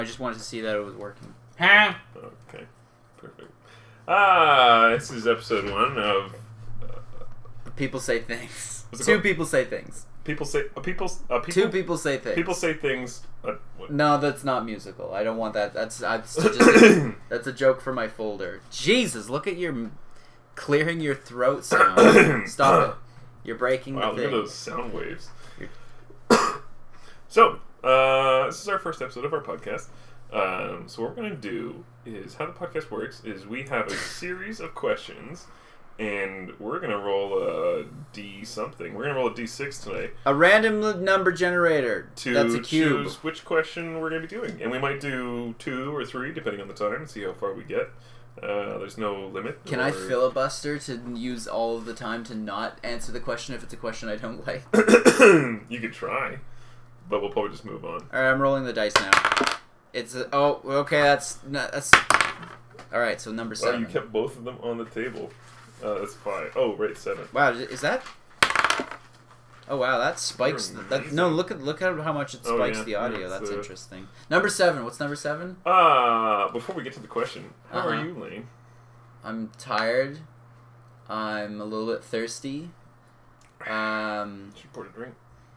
I just wanted to see that it was working. Okay, perfect. This is episode 1 of People Say Things. What's it Two called? people say things. People say people. Two people say things. People say things. What? No, that's not musical. I don't want that. That's just that's a joke for my folder. Jesus, look at your clearing your throat sound. Stop it. You're breaking Wow, the look at thing. those sound waves. So, this is our first episode of our podcast. So what we're going to do is, how the podcast works is we have a series of questions, and we're going to roll a D something. We're going to roll a D6 today. A random number generator. To That's a cube. choose which question we're going to be doing. And we might do 2 or 3, depending on the time, and see how far we get. There's no limit. Can I filibuster to use all of the time to not answer the question if it's a question I don't like? You could try, but we'll probably just move on. Alright, I'm rolling the dice now. It's okay, that's alright, so number 7. Oh, you kept both of them on the table. That's 5. Oh, right, 7. Wow, is that... Oh wow, that spikes... No, look at how much it spikes the audio. That's interesting. Number 7. What's number 7? Before we get to the question, how are you, Lane? I'm tired. I'm a little bit thirsty. Should pour a drink.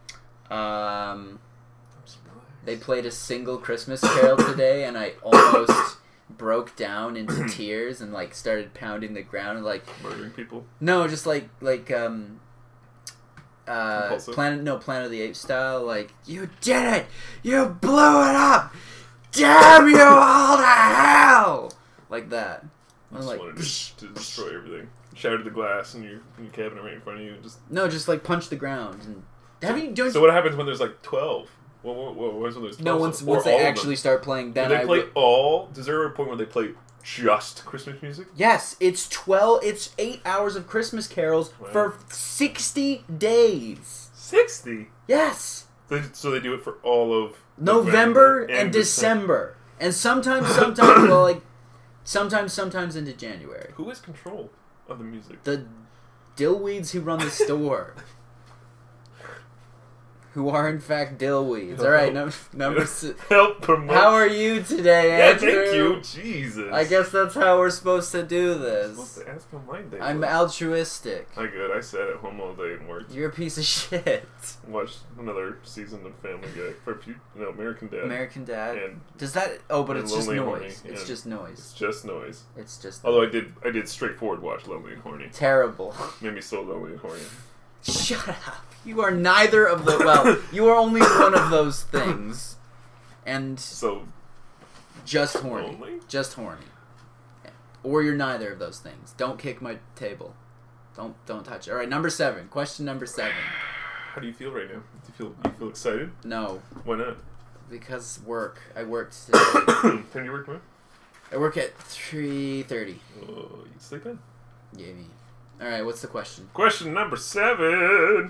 They played a single Christmas carol today, and I almost broke down into tears and like started pounding the ground and like Murdering people. No, just like Compulsive? Planet of the Apes style, like, you did it! You blew it up! Damn you all to hell! Like that. I I'm just like, wanted to destroy everything. Shattered the glass in your cabinet right in front of you. just like punch the ground. And so what happens when there's like 12? What was when there's 12? No, once they actually start playing, then do they play all? Is there a point where they play just Christmas music? Yes, it's 8 hours of Christmas carols for 60 days. 60? Yes. So they do it for all of November and December. And sometimes sometimes into January. Who has control of the music? The dillweeds who run the store. Who are in fact dillweeds. Alright, number 6. Help promote. How are you today, Andrew? Yeah, thank you. Jesus. I guess that's how we're supposed to do I'm this. supposed to ask how my day I'm was. altruistic. I good. I sat at home all day and worked. You're a piece of shit. Watched another season of Family Guy for a few. No, American Dad. American Dad. And Does that? Oh, but it's just Lonely and noise. Horny, It's yeah. just noise. It's just noise. It's just. Although I did straightforward watch Lonely and Horny. Terrible. Made me so lonely and horny. Shut up. You are neither of the. Well, you are only one of those things, and So just horny. lonely? Just horny. Or you're neither of those things. Don't kick my table. Don't touch it. All right, number 7. Question number 7. How do you feel right now? Do you feel excited? No, Why not? because work. I worked today. Time do you work tomorrow? I work at 3:30. Oh, you sleep in? Yeah, me. All right, what's the question? Question number 7.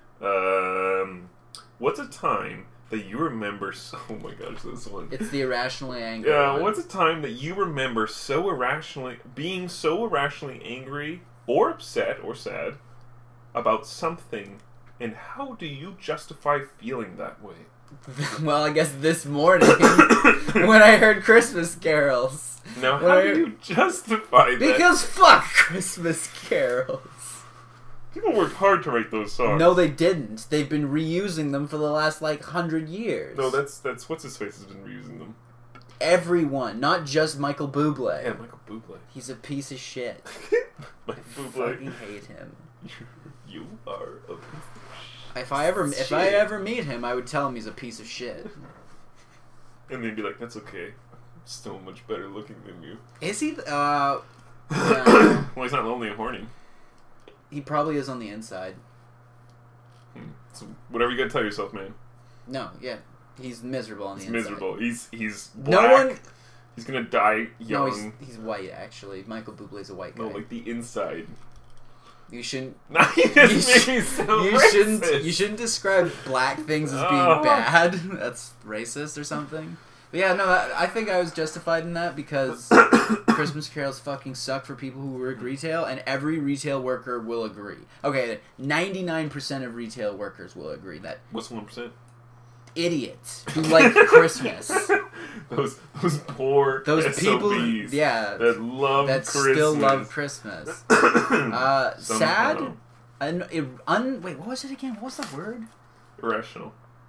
What's a time that you remember? Oh my gosh, this one. It's the irrationally angry. Yeah, one. what's a time that you remember being so irrationally angry or upset or sad about something, and how do you justify feeling that way? Well, I guess this morning when I heard Christmas carols. Now, how do you justify that? Because fuck Christmas carols. People worked hard to write those songs. No, they didn't. They've been reusing them for the last 100 years. No, that's what's his face has been reusing them. Everyone, not just Michael Bublé. Yeah, Michael Bublé. He's a piece of shit. Michael I Bublé. fucking hate him. You are a piece of If I ever meet him, I would tell him he's a piece of shit. And they'd be like, "That's okay. I'm so much better looking than you." Is he? Well, he's not lonely and horny. He probably is on the inside. So whatever you gotta tell yourself, man. No, yeah, he's miserable on the He's inside. miserable. He's black. No one. He's gonna die young. No, he's white actually. Michael Bublé's a white guy. No, like the inside. You shouldn't. Now you just made me so racist. You shouldn't describe black things as being Oh. bad. That's racist or something. But yeah, no, I think I was justified in that because Christmas carols fucking suck for people who work retail, and every retail worker will agree. Okay, 99% of retail workers will agree that What's 1%? idiots who like Christmas. those poor those SOBs people, yeah, that love that Christmas. still love Christmas. Sad. Somehow. Wait, what was it again? What was the word? Irrational.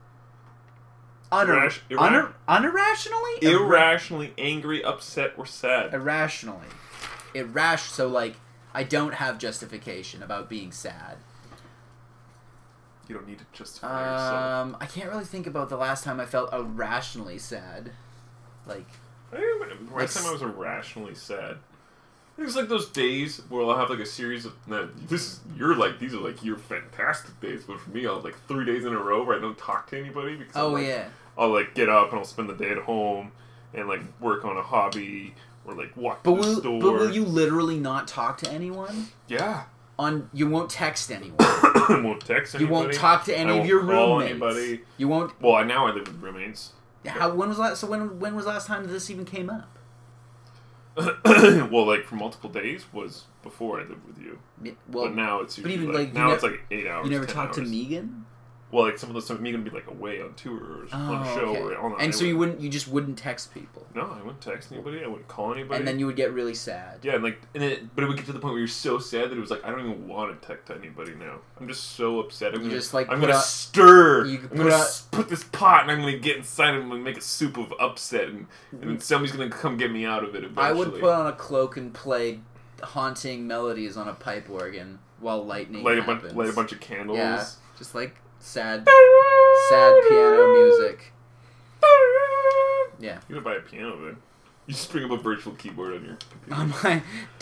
Unirrationally? Irrationally angry, upset, or sad. Irrationally. So, like, I don't have justification about being sad. You don't need to justify yourself. I can't really think about the last time I felt irrationally sad. Like... Last time I was irrationally sad. It was like those days where I'll have like a series of these are like your fantastic days, but for me I'll have like 3 days in a row where I don't talk to anybody because I'll like get up and I'll spend the day at home and like work on a hobby or like walk to the store. But will you literally not talk to anyone? Yeah. You won't text anyone. I won't text anybody. You won't talk to any of your roommates. Anybody. You won't. Well, now I live with roommates. When was last? So when was the last time this even came up? Well, like for multiple days was before I lived with you. But now it's usually even, like now it's like 8 hours. You never 10 talked hours. to Megan? Well, like some of those times Megan would be like away on tour or on a show or on. And so you just wouldn't text people. No, I wouldn't text anybody. I wouldn't call anybody. And then you would get really sad. Yeah, but it would get to the point where you're so sad that it was like I don't even want to text anybody now. I'm just so upset. I'm gonna stir. I'm gonna put this pot and I'm gonna get inside and I'm gonna make a soup of upset and then somebody's gonna come get me out of it eventually. I would put on a cloak and play haunting melodies on a pipe organ while lightning happens. Light a bunch of candles. Yeah, just like sad piano music. Yeah. You don't buy a piano then. You just bring up a virtual keyboard on your computer. On my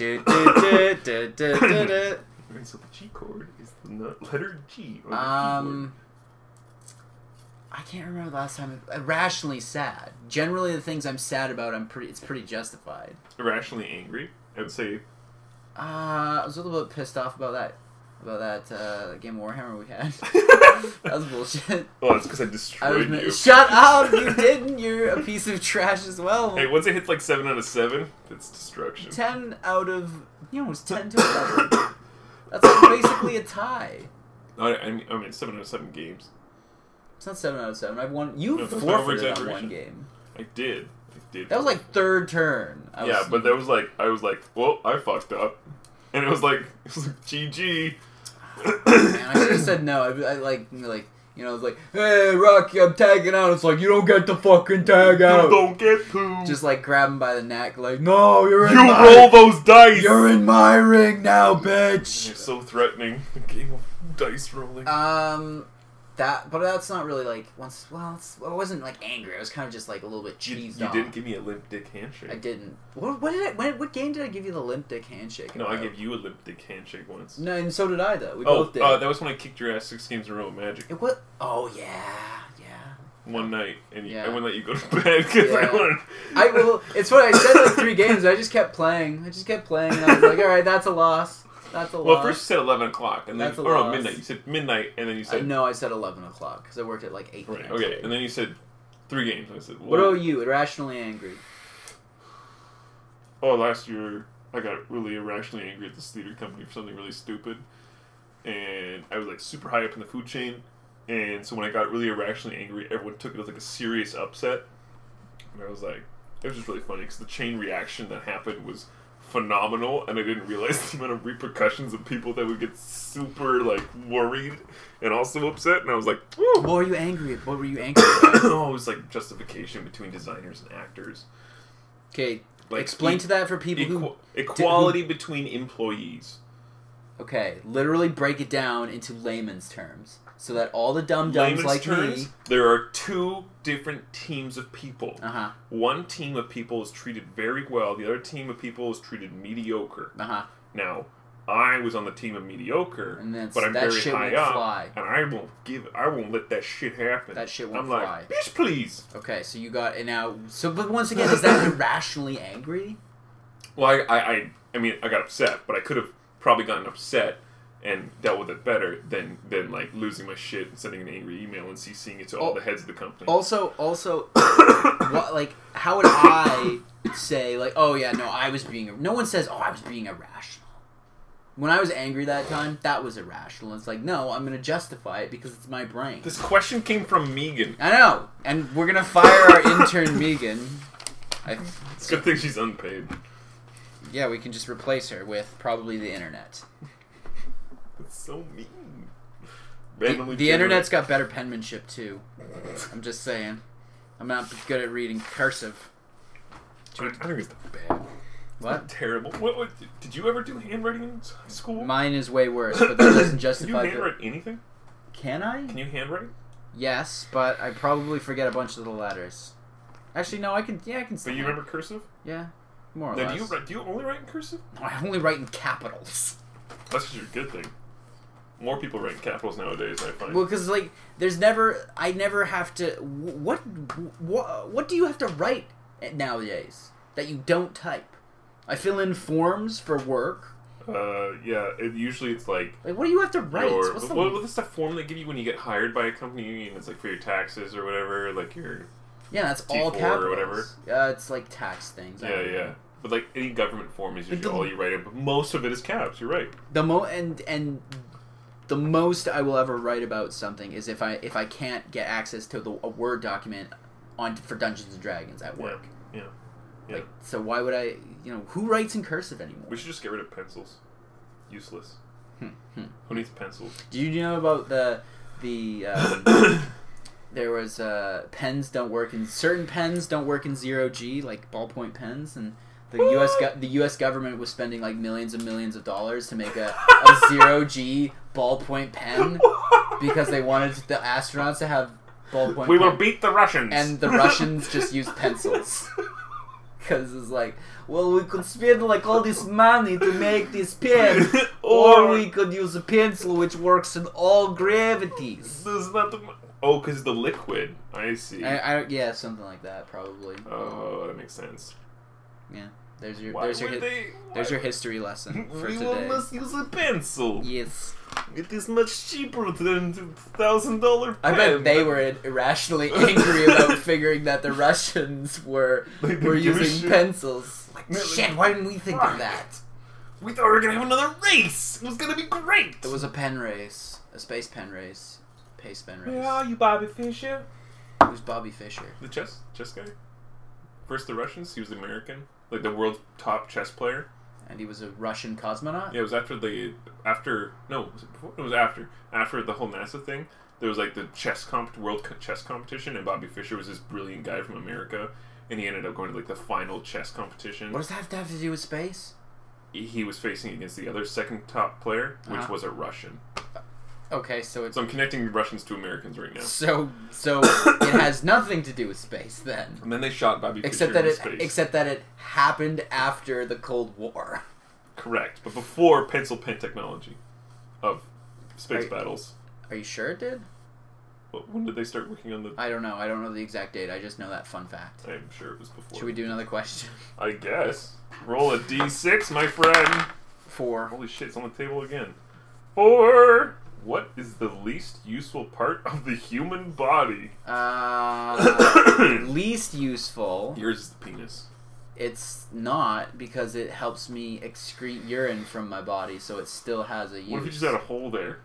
So the G chord is the letter G on the keyboard. I can't remember the last time. Irrationally sad. Generally, the things I'm sad about, it's pretty justified. Irrationally angry, I would say. I was a little bit pissed off about that game of Warhammer we had. That was bullshit. Well, it's because I destroyed you. Shut up! You didn't. You're a piece of trash as well. Hey, once it hits like 7 out of 7, it's destruction. 10 out of it's 10 to 11. That's like basically a tie. I mean 7 out of 7 games. It's not 7 out of 7. I've won. You forfeited on one game. I did. That was like third turn. But that was like I was like, well, I fucked up, and it was like GG. Man, I should have said no. I like it's like, hey Rocky, I'm tagging out. It's like you don't get to fucking tag out. You don't get to. Just like grab him by the neck, like no, You roll those dice. You're in my ring now, bitch. You're so threatening. The game of dice rolling. But that's not really like I wasn't like angry. I was kind of just like a little bit cheesed off. You didn't give me a limp dick handshake. I didn't. What game did I give you the limp dick handshake? No, I gave you a limp dick handshake once. No, and so did I though. We both did. That was when I kicked your ass 6 games in a row at Magic. It was. Oh yeah. One night, and I wouldn't let you go to bed because I wanted. It's what I said like 3 games. I just kept playing. And I was like, all right, that's a loss. Well, first you said 11 o'clock, and then midnight. You said midnight, and then you said no. I said 11 o'clock because I worked at like 8. Right. Okay, and then you said 3 games. I said, what about you? Irrationally angry. Oh, last year I got really irrationally angry at this theater company for something really stupid, and I was like super high up in the food chain, and so when I got really irrationally angry, everyone took it as like a serious upset, and I was like, it was just really funny because the chain reaction that happened was phenomenal, and I didn't realize the amount of repercussions of people that would get super like worried and also upset, and I was like, ooh. What were you angry about? Oh, it was like justification between designers and actors. Okay, like, explain to that for people equality between employees. Okay, literally break it down into layman's terms so that all the dum-dums like me... There are 2 different teams of people. Uh-huh. One team of people is treated very well. The other team of people is treated mediocre. Uh-huh. Now, I was on the team of mediocre, but I'm very high up, and I won't let that shit happen. That shit won't I'm fly. Like, bitch, please. Okay, so you got it now. So, but once again, is that irrationally angry? Well, I mean, I got upset, but I could have probably gotten upset and dealt with it better than like losing my shit and sending an angry email and CCing it to all the heads of the company. Also, what, like, how would I say like, oh yeah, no, I was being? No one says, oh, I was being irrational. When I was angry that time, that was irrational. It's like, no, I'm going to justify it because it's my brain. This question came from Megan. I know, and we're going to fire our intern, Megan. It's a good thing she's unpaid. Yeah, we can just replace her with probably the internet. That's so mean. The internet's got better penmanship, too. I'm just saying. I'm not good at reading cursive. I think it's bad. What? Terrible. What? Did you ever do handwriting in school? Mine is way worse, but that doesn't justify... Can you handwrite anything? Can I? Can you handwrite? Yes, but I probably forget a bunch of the letters. Actually, no, I can... Yeah, I can But you remember cursive? Yeah, more or Now, less. do you only write in cursive? No, I only write in capitals. That's just a good thing. More people write in capitals nowadays, I find. Well, because, like, I never have to... What do you have to write nowadays that you don't type? I fill in forms for work. Yeah, usually it's like... Like, what do you have to write? What's the form they give you when you get hired by a company, and it's like for your taxes or whatever, like your... Yeah, that's T4 all capitals. or whatever. It's like tax things. Yeah. But like any government form is usually all you write in, but most of it is caps, you're right. And the most I will ever write about something is if I can't get access to a Word document for Dungeons and Dragons at work. Yeah. Like, so why would I? Who writes in cursive anymore? We should just get rid of pencils. Useless. Who needs pencils? Do you know about the there was pens don't work in certain pens don't work in 0G, like ballpoint pens, and the U.S. government was spending like millions and millions of dollars to make a 0G ballpoint pen because they wanted the astronauts to have ballpoint. We will beat the Russians, and the Russians just used pencils because it's like, well, we could spend like all this money to make this pen, or we could use a pencil which works in all gravities. This is not the. Oh, because the liquid. I see. Yeah, something like that, probably. Oh, that makes sense. Yeah, there's your history lesson for we today. We must use a pencil. Yes. It is much cheaper than $1,000 pen. I bet they were irrationally angry about figuring that the Russians were using pencils. Like, shit, why didn't we think of that? We thought we were going to have another race. It was going to be great. There was a pen race. A space pen race. Pace pen race. Yeah, you Bobby Fischer? Who's Bobby Fischer? The chess guy. First the Russians, he was the American. Like the world's top chess player. And he was a Russian cosmonaut? Yeah, it was after the whole NASA thing. There was like the world chess competition, and Bobby Fischer was this brilliant guy from America, and he ended up going to like the final chess competition. What does that have to do with space? He was facing against the other second top player, which was a Russian. Okay, so I'm connecting Russians to Americans right now. So it has nothing to do with space then. And then they shot Bobby Fischer in space. Except that it happened after the Cold War. Correct, but before pencil pen technology of space battles. Are you sure it did? When did they start working on the... I don't know. I don't know the exact date. I just know that fun fact. I'm sure it was before. Should we do another question? I guess. Roll a d6, my friend. 4. Holy shit, it's on the table again. 4. What is the least useful part of the human body? Least useful. Yours is the penis. It's not, because it helps me excrete urine from my body, so it still has a use. What if you just had a hole there?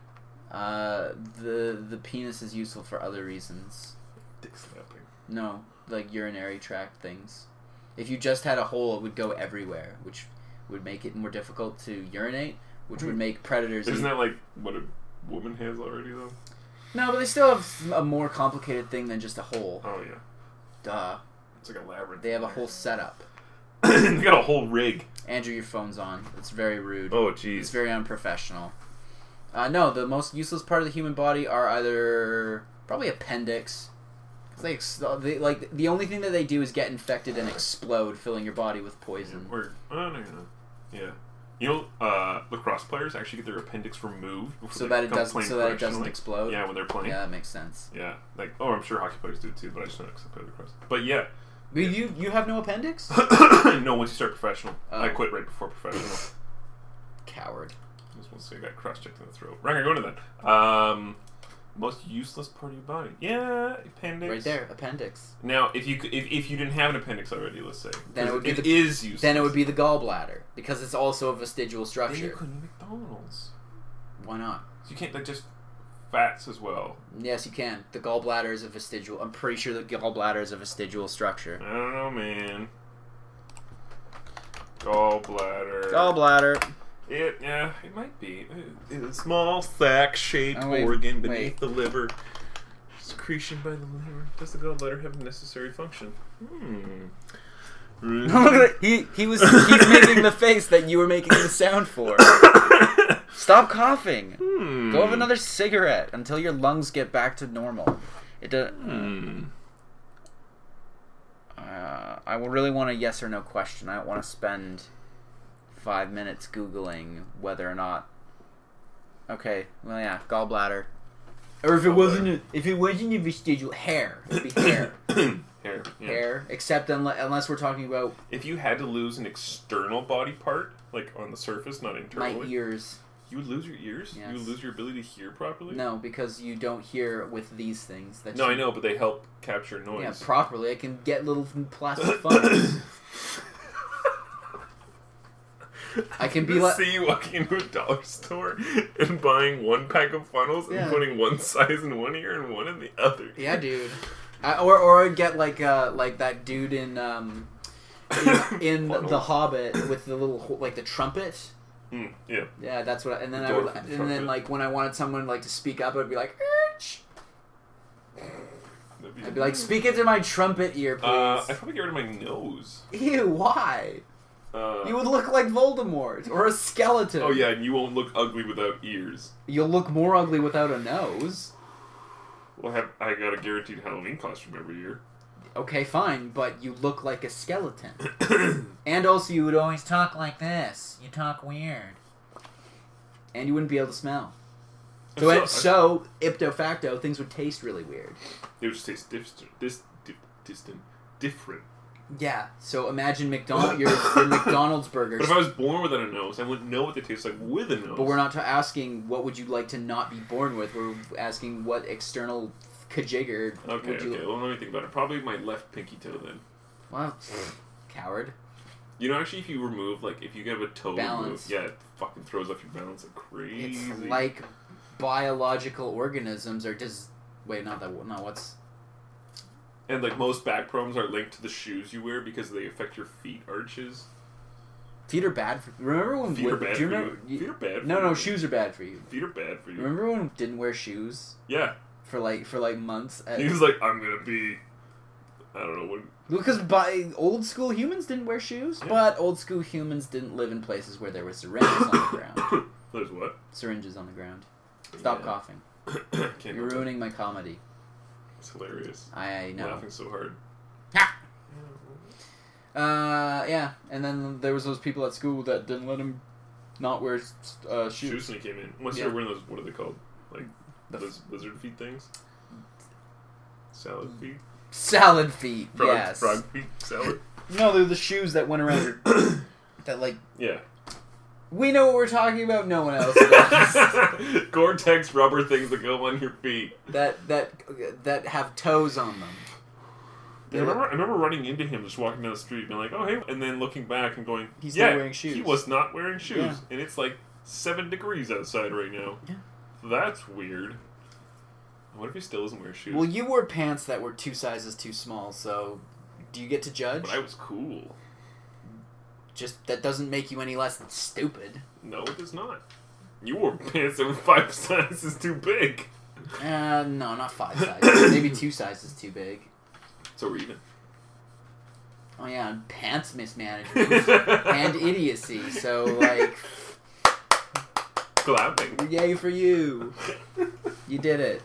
The penis is useful for other reasons. Dick slapping. No, like urinary tract things. If you just had a hole, it would go everywhere, which would make it more difficult to urinate, which would make predators... Isn't that like what a woman has already, though? No, but they still have a more complicated thing than just a hole. Oh, yeah. Duh. It's like a labyrinth. They have a whole setup. They got a whole rig. Andrew, your phone's on. It's very rude. Oh, jeez. It's very unprofessional. No, the most useless part of the human body are either... probably appendix. They like the only thing that they do is get infected and explode, filling your body with poison. Yeah. You know, lacrosse players actually get their appendix removed before so that it doesn't explode. Yeah, when they're playing. Yeah, that makes sense. Yeah, like I'm sure hockey players do too, but I just don't know because I play lacrosse. But yeah, you have no appendix? No, once you start professional, I quit right before professional. Coward. I just want to say I got cross-checked in the throat. We're not gonna go into that. Most useless part of your body. Yeah, appendix. Right there, appendix. Now, if you didn't have an appendix already, let's say, Then it would be is useless. Then it would be the gallbladder because it's also a vestigial Then structure. you couldn't eat McDonald's. Why not? So you can't digest fats as well. Yes, you can. The gallbladder is a vestigial. I'm pretty sure the gallbladder is a vestigial structure. I don't know, man. Gallbladder. Gallbladder. It might be. It's a small sac-shaped organ beneath the liver. Secretion by the liver. Does the gallbladder have a necessary function? Look at it. He's making the face that you were making the sound for. Stop coughing. Go have another cigarette until your lungs get back to normal. It does. I really want a yes or no question. I don't want to spend 5 minutes Googling whether or not. Okay, well, yeah, gallbladder. Or if it wasn't a vestigial hair, it'd be hair. Hair. Yeah. Hair, except unless we're talking about if you had to lose an external body part, like on the surface, not internally. my ears. You would lose your ears? Yes. You would lose your ability to hear properly? No, because you don't hear with these things. No, I know, but they help capture noise. Yeah, properly. I can get little plastic funnels. I can be like. See you walking into a dollar store and buying one pack of funnels and putting one size in one ear and one in the other. Yeah, dude. Or I'd get like that dude in The Hobbit with the little like the trumpet. Yeah. Yeah, that's what. And then I would, and then like when I wanted someone like to speak up, I'd be like, Erch! I'd be like, speak into my trumpet ear, please. I'd probably get rid of my nose. Ew, why? You would look like Voldemort or a skeleton. Oh yeah, and you won't look ugly without ears. You'll look more ugly without a nose. Well, I got a guaranteed Halloween costume every year. Okay, fine, but you look like a skeleton. And also, you would always talk like this. You talk weird. And you wouldn't be able to smell. So ipso facto, things would taste really weird. They would just taste different. Yeah, so imagine your McDonald's burgers. But if I was born without a nose, I wouldn't know what they taste like with a nose. But we're not asking what would you like to not be born with. We're asking what external kajigger would you... Okay, well, let me think about it. Probably my left pinky toe, then. Well, coward. You know, actually, if you remove, like, if you get a toe balance. removed, it fucking throws off your balance like crazy. It's like biological organisms are Wait, not what's... And, like, most back problems are linked to the shoes you wear because they affect your feet arches. Feet are bad for... Remember when... Feet are bad for you. Feet are bad for you. No, shoes are bad for you. Feet are bad for you. Remember when we didn't wear shoes? Yeah. For like months? He was like, I'm gonna be... I don't know what... Because old school humans didn't wear shoes, but old school humans didn't live in places where there were syringes on the ground. There's what? Syringes on the ground. Stop coughing. You're ruining my comedy. It's hilarious. I know. I'm laughing so hard. Yeah, and then there was those people at school that didn't let him not wear shoes. Shoes when he came in. Unless you're wearing those, what are they called? Like, those lizard feet things? Salad feet? Salad feet, yes. Frog feet? Salad? No, they're the shoes that went around your... that, like... Yeah. We know what we're talking about, no one else does. Gore-Tex rubber things that go on your feet. That have toes on them. Yeah, I remember running into him just walking down the street and being like, oh, hey, and then looking back and going, he's not wearing shoes. He was not wearing shoes. Yeah. And it's like 7 degrees outside right now. Yeah. That's weird. What if he still doesn't wear shoes? Well, you wore pants that were 2 sizes too small, so do you get to judge? But I was cool. Just, that doesn't make you any less stupid. No, it does not. You wore pants that were 5 sizes too big. No, not 5 sizes. Maybe 2 sizes too big. So we're even. Oh yeah, and pants mismanagement. And idiocy, so like... Clapping. Yay for you. You did it.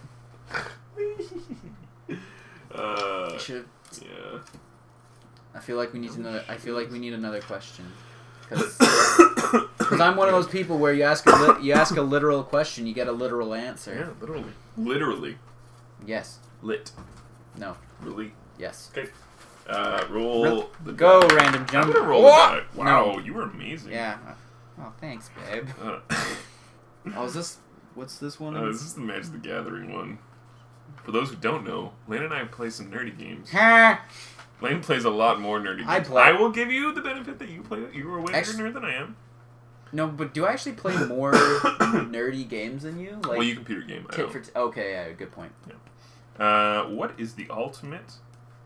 Yeah. I feel like we need another question. Because I'm one of those people where you ask a literal question, you get a literal answer. Yeah, literally. Literally. Yes. Lit. No. Really? Yes. Okay. Roll. Go, random jump. I'm gonna roll the die. Wow, No. you were amazing. Yeah. Oh, thanks, babe. Oh, is this What's this one? This is the Magic the Gathering one. For those who don't know, Lane and I play some nerdy games. Lane plays a lot more nerdy games. I will give you the benefit that you are a way bigger nerd than I am. No, but do I actually play more nerdy games than you? Like, well, you computer game. Okay, yeah, good point. Yeah. What is the ultimate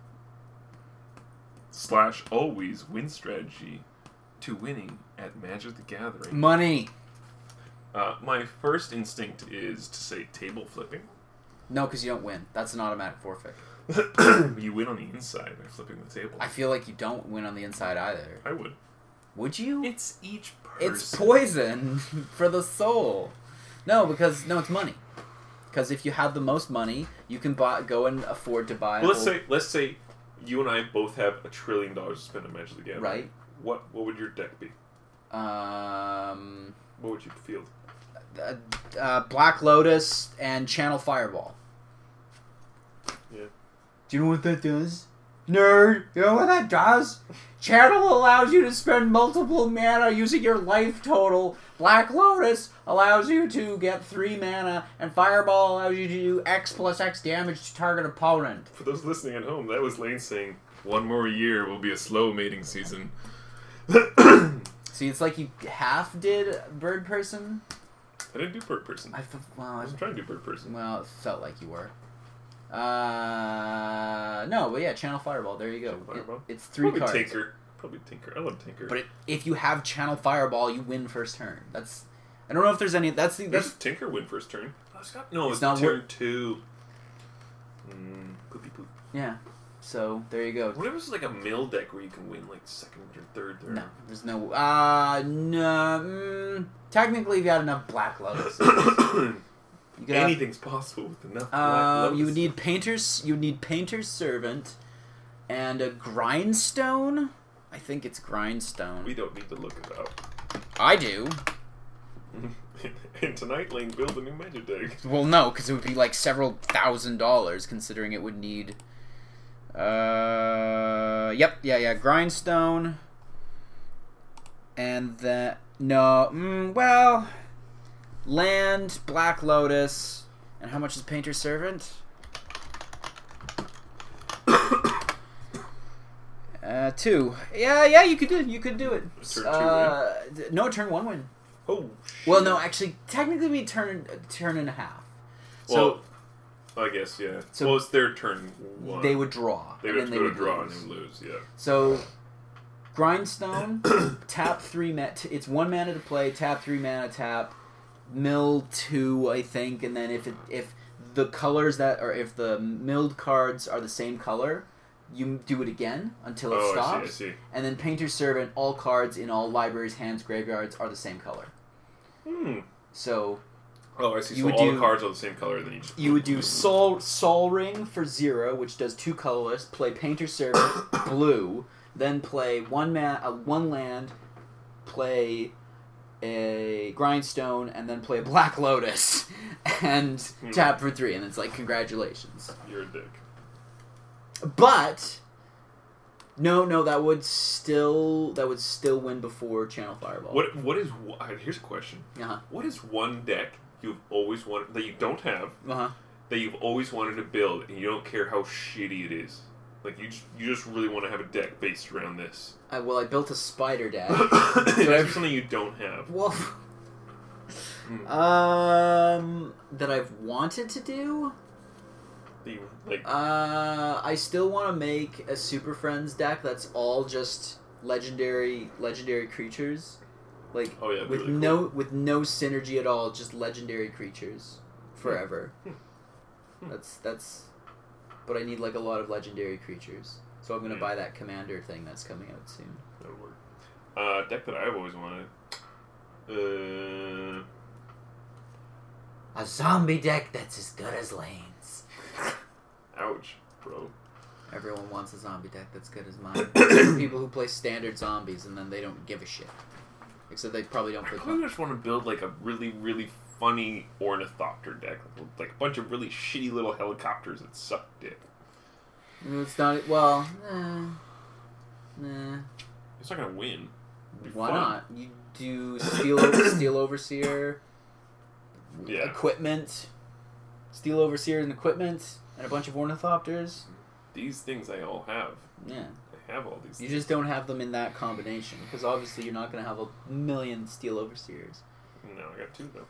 / always win strategy to winning at Magic the Gathering? Money. My first instinct is to say table flipping. No, because you don't win. That's an automatic forfeit. You win on the inside by flipping the table. I feel like you don't win on the inside either. I would. Would you? It's each person. It's poison for the soul. No, it's money. Because if you have the most money, you can go and afford to buy. Well, let's say you and I both have $1 trillion to spend on Magic the Gathering. Right. What would your deck be? What would you field? Black Lotus and Channel Fireball. Yeah. Do you know what that does? Nerd, you know what that does? Channel allows you to spend multiple mana using your life total. Black Lotus allows you to get 3 mana, and Fireball allows you to do X plus X damage to target opponent. For those listening at home, that was Lane saying, 1 more year will be a slow mating season. See, it's like you half did Bird Person. I didn't do Bird Person. I was trying to do Bird Person. Well, it felt like you were. No, but yeah, Channel Fireball. There you go. It's 3 cards. Probably Tinker. I love Tinker. But if you have Channel Fireball, you win first turn. I don't know if there's any. That's Tinker win first turn. It's not turn 2. Poopy poop. Yeah. So there you go. What if it's like a mill deck where you can win like 2nd or 3rd turn? No, there's no. No. Technically, if you had enough Black Lotus. Anything's possible with enough Black Lotus. You would need Painter's. You would need Painter's Servant, and a Grindstone. I think it's Grindstone. We don't need to look it up. I do. And tonight, Lane build a new Magic deck. Well, no, because it would be like several $1,000s, considering it would need. Grindstone. And then land, Black Lotus, and how much is Painter's Servant? 2. Yeah, you could do it. Turn 2 win? No, turn 1 win. Oh, shit. Well, no, actually, technically we turn and a half. So, well, I guess, yeah. So it's their turn 1. They would draw. They would go to draw and they would lose, yeah. So, Grindstone, tap 3 mana. It's 1 mana to play, tap 3 mana, tap. Mill 2, I think, and then if the colors if the milled cards are the same color, you do it again until it stops. I see. And then Painter's Servant, all cards in all libraries, hands, graveyards are the same color. So. Oh, I see. So all the cards are the same color, then you would do Sol Ring for 0, which does 2 colorless. Play Painter's Servant blue, then play 1 land, play a Grindstone, and then play a Black Lotus, and tap for 3, and it's like, congratulations. You're a dick. But no, that would still win before Channel Fireball. What is here's a question. What is one deck you've always wanted that you don't have that you've always wanted to build and you don't care how shitty it is? Like you just really want to have a deck based around this. I built a spider deck. That's something you don't have. Well, that I've wanted to do. I still want to make a Super Friends deck that's all just legendary creatures, with really no synergy at all, just legendary creatures forever. That's. But I need a lot of legendary creatures, so I'm gonna buy that commander thing that's coming out soon. That'll work. Deck that I've always wanted. A zombie deck that's as good as Lane's. Ouch, bro. Everyone wants a zombie deck that's good as mine. Except for people who play standard zombies and then they don't give a shit. Except they probably don't play. I probably just want to build a really, really funny Ornithopter deck. Like a bunch of really shitty little helicopters that suck dick. It's not. Well, nah. It's not gonna win. Why not? You do Steel Overseer, equipment, steel overseers and equipment, and a bunch of ornithopters. These things I all have. Yeah. I have all these You things. just don't have them in that combination, because obviously you're not going to have a million steel overseers. No, I got 2 though.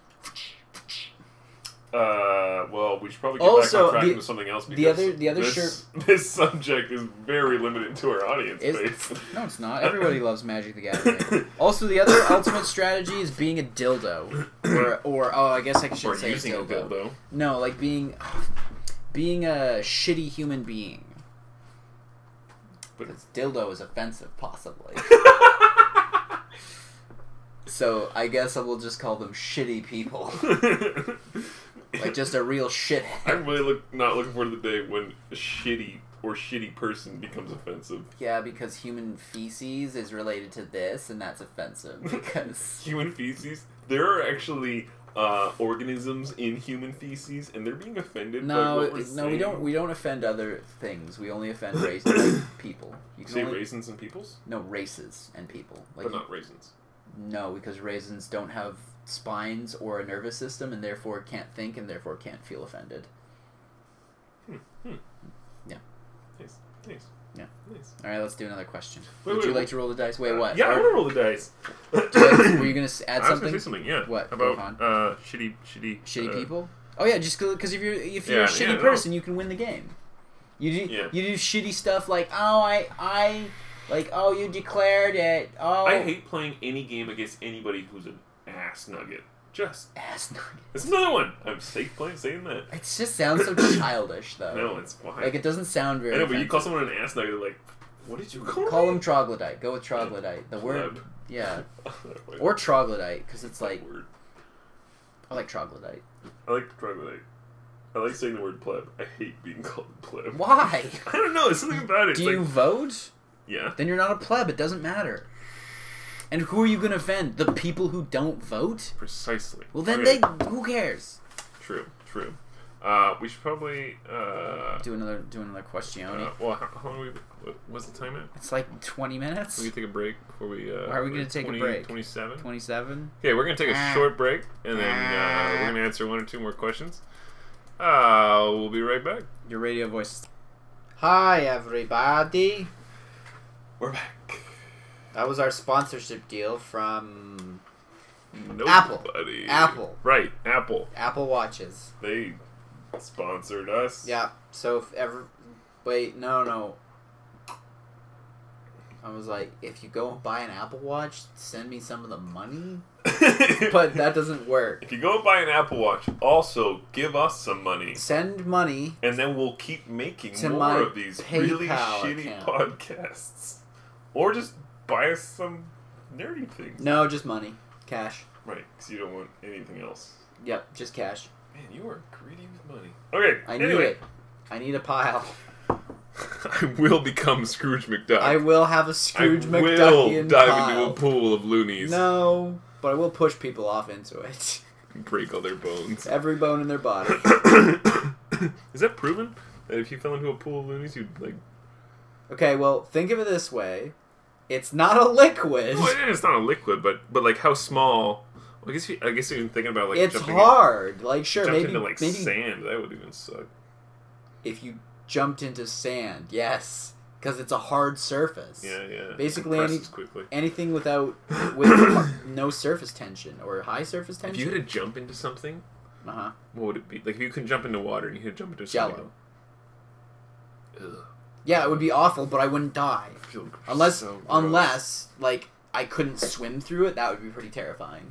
Well, we should probably get back Also, on track with something else because the other this subject is very limited to our audience base. No, it's not. Everybody loves Magic the Gathering. Also, the other ultimate strategy is being a dildo, or I guess I should Or say using a dildo. No, like being a shitty human being. Because dildo is offensive, possibly. So I guess I will just call them shitty people. Like just a real shithead. I'm really not looking forward to the day when a shitty person becomes offensive. Yeah, because human feces is related to this, and that's offensive. Because human feces? There are actually organisms in human feces, and they're being offended by what we're saying. we don't offend other things. We only offend races, like people. You can say only, raisins and peoples? No, races and people. Like but not raisins. No, because raisins don't have spines or a nervous system, and therefore can't think, and therefore can't feel offended. Yeah. Nice. Yeah. Nice. All right, let's do another question. Would you like to roll the dice? Wait, what? Yeah, I want to roll the dice. Were you gonna add I was something? gonna say something. Yeah. What? About shitty people? Oh yeah, just because if you're a shitty person, you can win the game. You do shitty stuff like you declared it. Oh, I hate playing any game against anybody who's an ass nugget. Just ass nugget. It's another one. I'm safe saying that. It just sounds so childish, though. No, it's why. Like it doesn't sound very. I know, but offensive. you call someone an ass nugget, they're like, what did you call them troglodyte. Go with troglodyte. The word, yeah, or troglodyte because it's like. Word. I like troglodyte. I like troglodyte. I like saying the word pleb. I hate being called pleb. Why? I don't know. There's something about it. Do you vote? Yeah. Then you're not a pleb. It doesn't matter. And who are you going to offend? The people who don't vote? Precisely. Well, then who cares? True. We should probably do another question. Well, how long what's the time at? It's like 20 minutes. Can we take a break before we? Why are we going to take a break? 27. 27. Okay, we're going to take a short break, and then we're going to answer 1 or 2 more questions. We'll be right back. Your radio voice. Hi, everybody. We're back. That was our sponsorship deal from Nobody. Apple. Right, Apple. Apple Watches. They sponsored us. Yeah. So if ever, wait, no. I was like, if you go buy an Apple Watch, send me some of the money. But that doesn't work. If you go buy an Apple Watch, also give us some money. Send money. And then we'll keep making to more of these really PayPal shitty account. podcasts. Or just buy us some nerdy things. No, just money. Cash. Right, because you don't want anything else. Yep, just cash. Man, you are greedy with money. Okay, I need it. I need a pile. I will become Scrooge McDuck. I will have a Scrooge McDuckian will dive pile. into a pool of loonies. No, but I will push people off into it. Break all their bones. Every bone in their body. Is that proven? That if you fell into a pool of loonies, you'd like... Okay, well, think of it this way. It's not a liquid. Well, it's not a liquid, but like how small... Well, I guess you're thinking about like... It's hard. Like, sure, maybe into like sand. That would even suck. If you jumped into sand, yes. Because it's a hard surface. Yeah. Basically, quickly. anything with no surface tension or high surface tension. If you had to jump into something, what would it be? Like if you couldn't jump into water and you had to jump into Jello. Something. Ugh. Yeah, it would be awful, but I wouldn't die. I feel Unless, like, I couldn't swim through it, that would be pretty terrifying.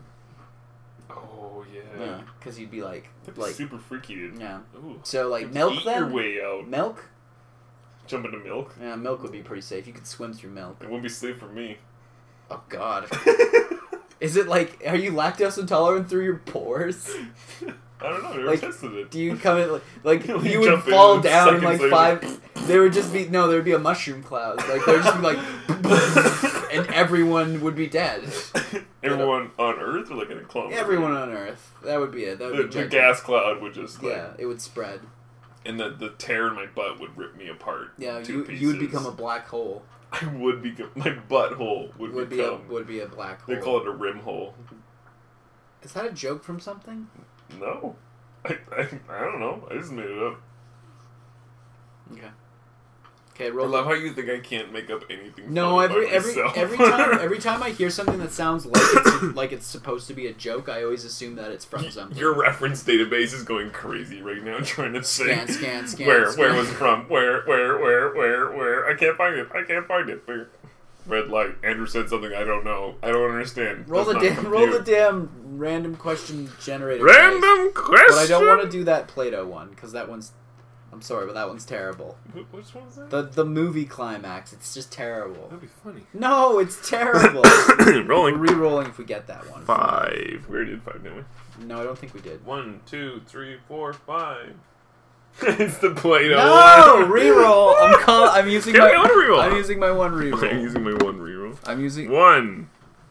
Oh, yeah. Yeah, because you'd be like... That'd be super freaky, dude. Yeah. Ooh. So, like, milk eat then? your way out. Milk? Jump into milk? Yeah, milk would be pretty safe. You could swim through milk. It wouldn't be safe for me. Oh, God. Is it like... Are you lactose intolerant through your pores? I don't know. I've never Like, tested it. Do you come in... Like You you would jump in fall and down in, like, seconds 5... There would just be... No, there would be a mushroom cloud. Like, there would just be, like... and everyone would be dead. Everyone on Earth or like in a clump? Everyone on Earth. That would be it. That would be the gas cloud would just like... Yeah, it would spread. And the tear in my butt would rip me apart. Yeah, pieces. you would become a black hole. I would become... My butthole would become... Be a black hole. They call it a rim hole. Is that a joke from something? No. I don't know. I just made it up. Okay. Okay, I roll. love how you think I can't make up anything. No, funny every about myself. every time I hear something that sounds like it's supposed to be a joke, I always assume that it's from something. Your reference database is going crazy right now, trying to say Scan. where scan. was it from? Where? I can't find it. Where? Red light. Andrew said something I don't know. I don't understand. Roll the damn random question generator. Random question. But I don't want to do that Play-Doh one because that one's. I'm sorry, but that one's terrible. Which one's that? The movie climax. It's just terrible. That'd be funny. No, it's terrible. Rolling. We're re-rolling if we get that one. 5. We already did 5, didn't we? No, I don't think we did. 1, 2, 3, 4, 5. It's the Play-Doh. No, re-roll. I'm using Okay, my. I want to reroll. I'm using my one re-roll. I'm using my one reroll. I'm using 1.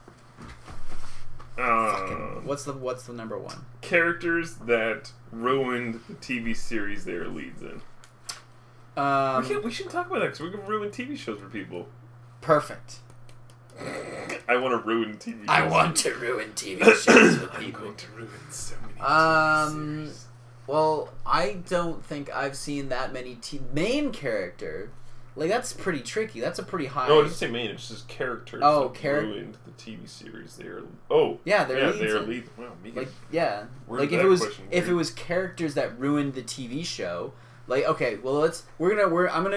What's the number one? Characters that ruined the TV series they are leads in. We shouldn't talk about that because we're going to ruin TV shows for people. Perfect. I want to ruin TV shows. I want to ruin TV shows for I'm people. going to ruin so many TV series. Well, I don't think I've seen that many main character. Like, that's pretty tricky. That's a pretty high... No, it doesn't say main. It's just characters that ruined the TV series. They are... Oh. Yeah, they're leads. They are leads. Wow, like, yeah. Where like, did if it was characters that ruined the TV show... Like, okay, well, we're gonna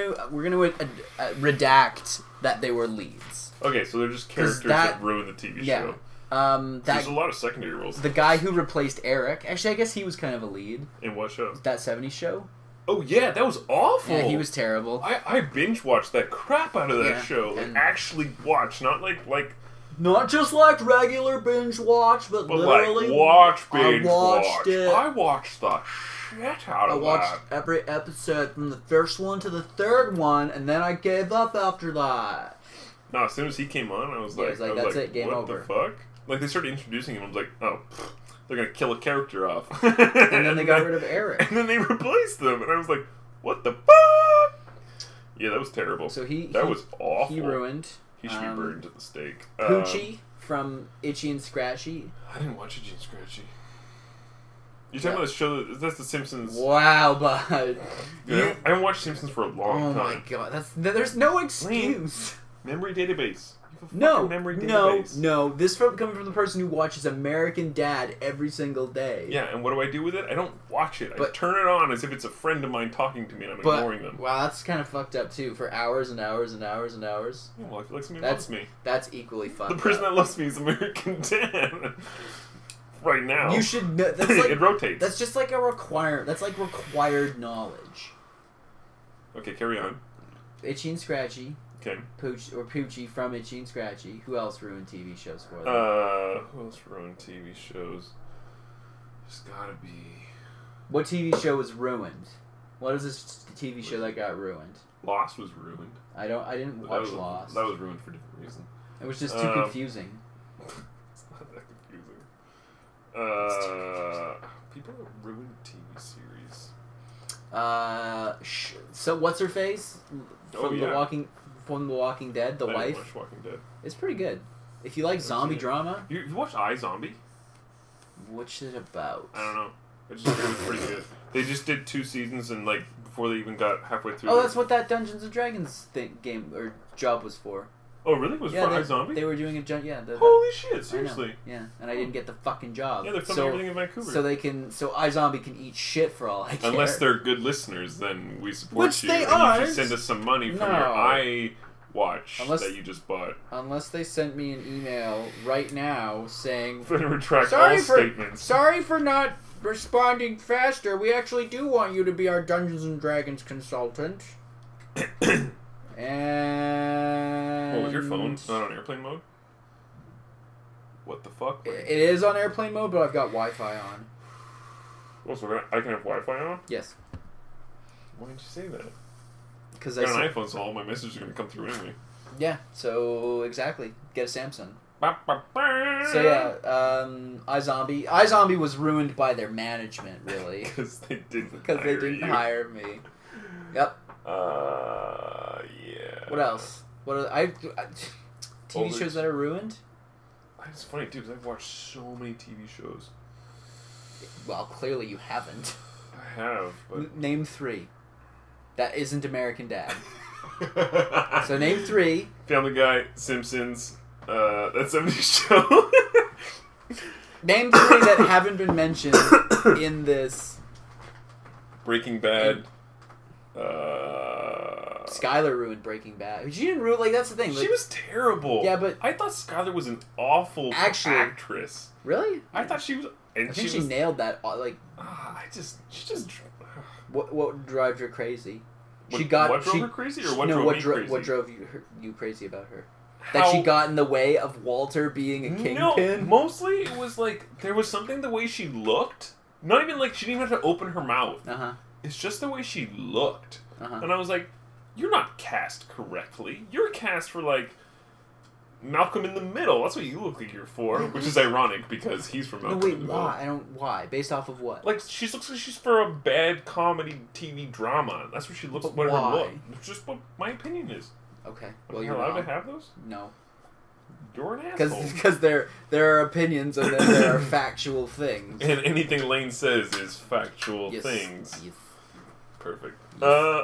redact that they were leads. Okay, so they're just characters that ruined the TV show. There's a lot of secondary roles. The guy who replaced Eric, actually, I guess he was kind of a lead. In what show? That 70s show. Oh yeah, that was awful. Yeah, he was terrible. I binge watched that crap out of that show. Like, actually watch, not like. Not just like regular binge watch, but literally like watch binge watched watch. It. I watched the shit out of that. I watched every episode from the first one to the third one, and then I gave up after that. No, as soon as he came on, I was like, that's it, game over. What the fuck? Like, they started introducing him, I was like, oh, they're gonna kill a character off. And then they got rid of Eric. And then they replaced them, and I was like, what the fuck? Yeah, that was terrible. So that was awful. He ruined. He should be burned at the stake. Poochie from Itchy and Scratchy. I didn't watch Itchy and Scratchy. You're talking about the show that's The Simpsons. Wow, bud. I haven't watched Simpsons for a long time. Oh my god, there's no excuse. Memory database. No, memory database. No. This coming from the person who watches American Dad every single day. Yeah, and what do I do with it? I don't watch it. I turn it on as if it's a friend of mine talking to me, and I'm ignoring them. Wow, that's kind of fucked up too. For hours and hours and hours and hours. Yeah, well, I feel like somebody loves me. That's equally fucked up. The person that loves me is American Dad. Right now. You should know. That's like, it rotates. That's just like That's like required knowledge. Okay, carry on. Itchy and Scratchy. Okay. Poochie from Itchy and Scratchy. Who else ruined TV shows for them? Who else ruined TV shows? There's gotta be... What TV show was ruined? What is this TV show that got ruined? Lost was ruined. I didn't watch Lost. That was ruined for a different reason. It was just too confusing. It's not that confusing. People that ruined TV series. So what's her face? From The Walking Dead, the I wife. didn't watch Walking Dead. It's pretty good. If you like zombie drama. You watched iZombie? What's it about? I don't know. It was pretty good. They just did 2 seasons and before they even got halfway through. Oh, that's what that Dungeons and Dragons game or job was for. Oh, really? Was for iZombie? They were doing a Holy shit! Seriously? Yeah, and I didn't get the fucking job. Yeah, they're filming everything in Vancouver. So iZombie can eat shit for all I care. Unless they're good listeners, then we support Which you. they and aren't. You should send us some money from your iWatch that you just bought. Unless they sent me an email right now saying, retract all statements. Sorry for not responding faster. We actually do want you to be our Dungeons and Dragons consultant. And... Oh, was your phone not on airplane mode? What the fuck? It is on airplane mode, but I've got Wi-Fi on. Oh, so I can have Wi-Fi on? Yes. Why didn't you say that? Because I got an iPhone, so all my messages are going to come through anyway. Yeah, so exactly. Get a Samsung. Ba, ba, ba. So yeah, iZombie was ruined by their management, really. Because they didn't hire me. Yep. Yeah. What else? TV shows that are ruined? It's funny too, because I've watched so many TV shows. Well, clearly you haven't. I have, but... Name 3. That isn't American Dad. So name 3. Family Guy, Simpsons, that 70s Show. Name 3 that haven't been mentioned in this. Breaking Bad. Skylar ruined Breaking Bad. She didn't ruin, like, that's the thing. Like, She was terrible. Yeah, but... I thought Skylar was an awful actress. Really? I thought she was... And I think she nailed that, like... She just... What drives her crazy? What drove her crazy, or what drove me crazy? What drove you crazy about her? That she got in the way of Walter being a kingpin? No, mostly it was like, there was something the way she looked. Not even like, she didn't even have to open her mouth. Uh-huh. It's just the way she looked. Uh-huh. And I was like, you're not cast correctly. You're cast for, like, Malcolm in the Middle. That's what you look like you're for. Which is ironic, because he's from Malcolm in the Middle. Why? Based off of what? Like, she looks like she's for a bad comedy TV drama. That's what she looks like. What her look. It's just what my opinion is. Okay. Well, you're allowed to have those? No. You're an asshole. Because there are opinions and then there are factual things. And anything Lane says is factual things. Yes. Perfect. Yes.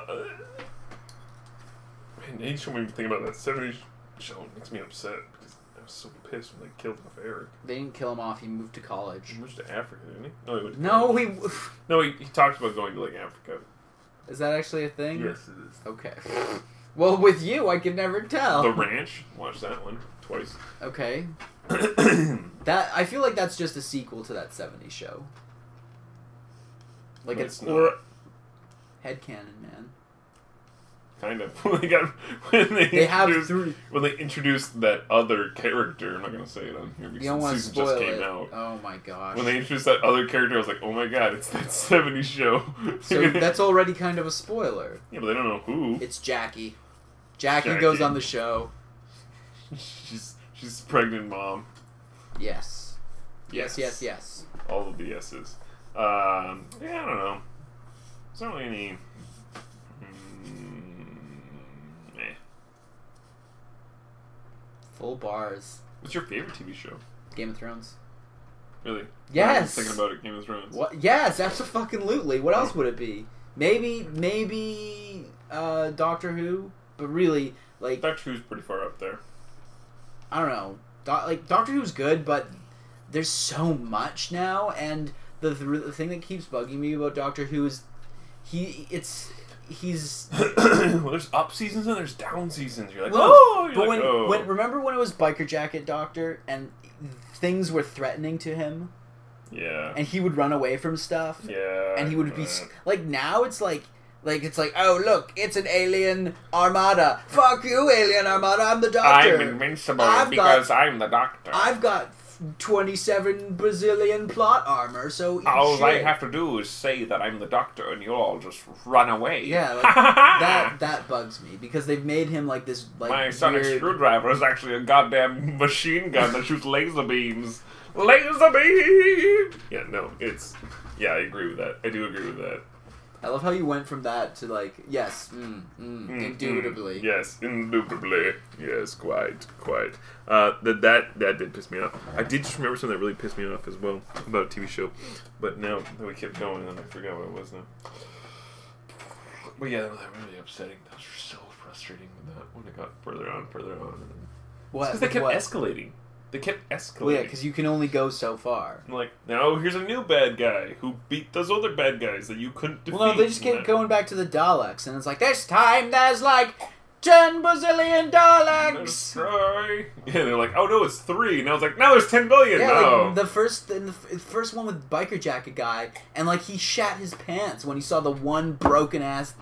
Man, each time we think about that 70s show, it makes me upset because I was so pissed when they killed off Eric. They didn't kill him off. He moved to college. He moved to Africa, didn't he? No, he went to No, he talked about going to, like, Africa. Is that actually a thing? Yes, it is. Okay. Well, with you, I can never tell. The Ranch. Watched that one twice. Okay. I feel like that's just a sequel to that 70s show. Like, it's not. Headcanon, man. Kind of. when they introduced that other character, I'm not gonna say it on here because the season just came out. Oh my gosh. When they introduced that other character, I was like, oh my god, it's that 70s show. So that's already kind of a spoiler. Yeah, but they don't know who. It's Jackie. Jackie goes on the show. She's pregnant mom. Yes. Yes. All of the yeses. Yeah, I don't know. There's not really any... Full bars. What's your favorite TV show? Game of Thrones. Really? Yes. I was thinking about it, Game of Thrones. What? Yes, absolutely. What else would it be? Maybe Doctor Who, but really, like... Doctor Who's pretty far up there. I don't know. Doctor Who's good, but there's so much now, and the thing that keeps bugging me about Doctor Who is he's well, there's up seasons and there's down seasons. You're like, remember when it was Biker Jacket Doctor and things were threatening to him? Yeah. And he would run away from stuff. Yeah. And he would be like, now it's like, oh look, it's an alien armada. Fuck you, alien armada. I'm the Doctor. I'm invincible because I'm the Doctor. I've got 27 Brazilian plot armor, so all I have to do is say that I'm the Doctor, and you'll all just run away. Yeah, like, that bugs me because they've made him like this. Like, my sonic screwdriver is actually a goddamn machine gun that shoots laser beams. Laser beam. Yeah, no, I agree with that. I do agree with that. I love how you went from that to like, yes, indubitably. Yes, indubitably. Yes, quite. That did piss me off. I did just remember something that really pissed me off as well about a TV show, but now that we kept going and I forgot what it was now. But yeah, that was really upsetting. That was so frustrating with that when it got further on. What? Because they kept escalating. They kept escalating. Well, yeah, because you can only go so far. Like, now here's a new bad guy who beat those other bad guys that you couldn't defeat. Well, no, they just kept going back to the Daleks, and it's like, this time there's like 10 bazillion Daleks! Yeah, they're like, oh no, it's 3. And I was like, now there's 10 billion! Yeah, no! Like, the first one with Biker Jacket guy, and like he shat his pants when he saw the one broken-ass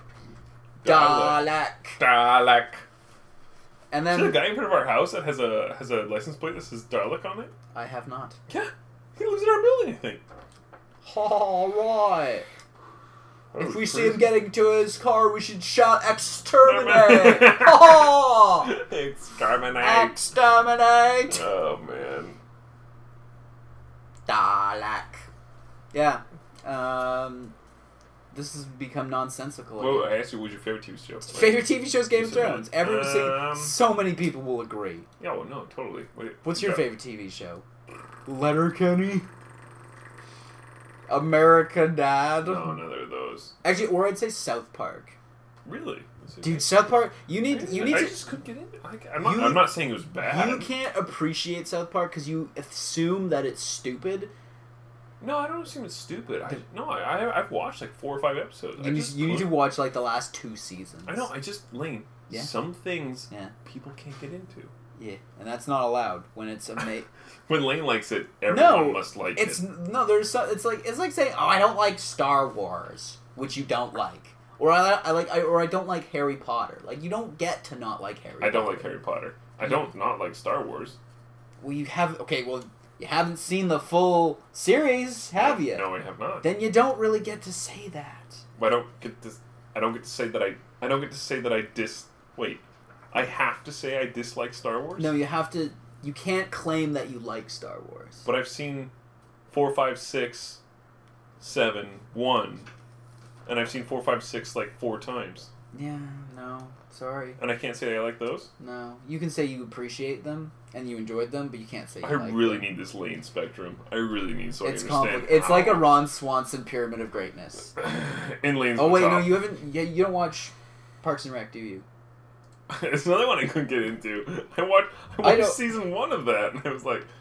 Dalek. And then is there a guy in front of our house that has a license plate that says Dalek on it? I have not. Yeah, he lives in our building, I think. All right. If we see him getting to his car, we should shout "Exterminate!" Exterminate! Exterminate! Oh man. Dalek. Yeah. This has become nonsensical. Well, I asked you, what was your favorite TV show? Favorite TV show is Game of Thrones. So many people will agree. Yeah, well, no, totally. What's your favorite TV show? Letterkenny? American Dad. No, neither of those. Actually, or I'd say South Park. Really? Dude, South Park. You need I to. just couldn't get into it. I'm not saying it was bad. You can't appreciate South Park because you assume that it's stupid. No, I don't assume it's stupid. I've watched like 4 or 5 episodes. You need to watch like the last 2 seasons. I know. Lane. Yeah. Some things people can't get into. Yeah, and that's not allowed when it's a mate. When Lane likes it, everyone must like it. It's like saying, "Oh, I don't like Star Wars," which you don't like, or I don't like Harry Potter. Like you don't get to not like Harry. I don't like Harry Potter. I don't not like Star Wars. Well, you haven't seen the full series, have you? No, I have not. Then you don't really get to say that. I don't get to say that I Wait. I have to say I dislike Star Wars? No, you have to. You can't claim that you like Star Wars. But I've seen 4, 5, 6, 7, 1, and I've seen 4, 5, 6 like 4 times. Yeah, no, sorry. And I can't say I like those? No. You can say you appreciate them and you enjoyed them, but you can't say you I like really them. need this Lane spectrum. I really need so It's I understand. It's like a Ron Swanson Pyramid of Greatness. In Lane's Oh wait, top. no, you haven't. Yeah, you don't watch Parks and Rec, do you? It's another one I couldn't get into. I watched season 1 of that, and I was like,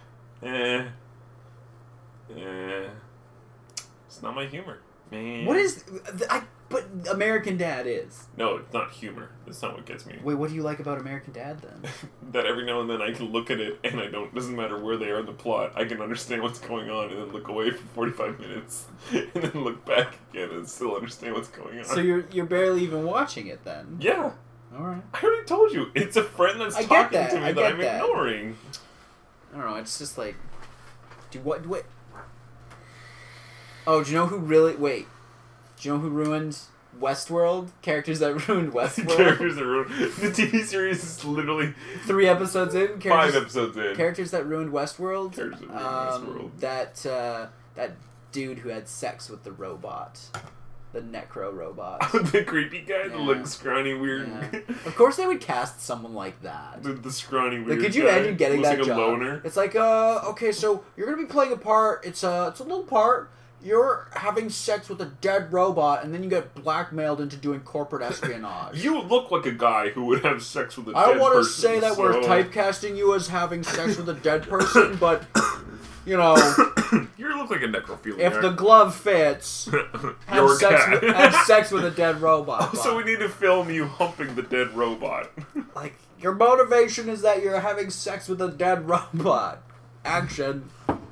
it's not my humor, man. What is? But American Dad is. No, it's not humor. That's not what gets me. Wait, what do you like about American Dad then? That every now and then I can look at it and doesn't matter where they are in the plot, I can understand what's going on and then look away for 45 minutes and then look back again and still understand what's going on. So you're barely even watching it then? Yeah. Alright. I already told you. It's a friend that's talking to me that I'm ignoring. I don't know, it's just like... What? Oh, do you know who really... Wait. Do you know who ruined Westworld? Characters that ruined Westworld? Characters that ruined... The TV series is literally... 3 episodes in? 5 episodes in. Characters that ruined Westworld? Characters that ruined Westworld. That dude who had sex with the robot. The Necro robot. The creepy guy, the like scrawny weird. Yeah. Of course, they would cast someone like that. The scrawny weird. Like, could you imagine getting looks that like job? A loner. It's like, okay, so you're gonna be playing a part. It's a little part. You're having sex with a dead robot, and then you get blackmailed into doing corporate espionage. You look like a guy who would have sex with a dead person. I want to person, say that we're typecasting you as having sex with a dead person, but you know. You look like a necrophiliac. If the glove fits, have sex with a dead robot. So we need to film you humping the dead robot. Like, your motivation is that you're having sex with a dead robot. Action.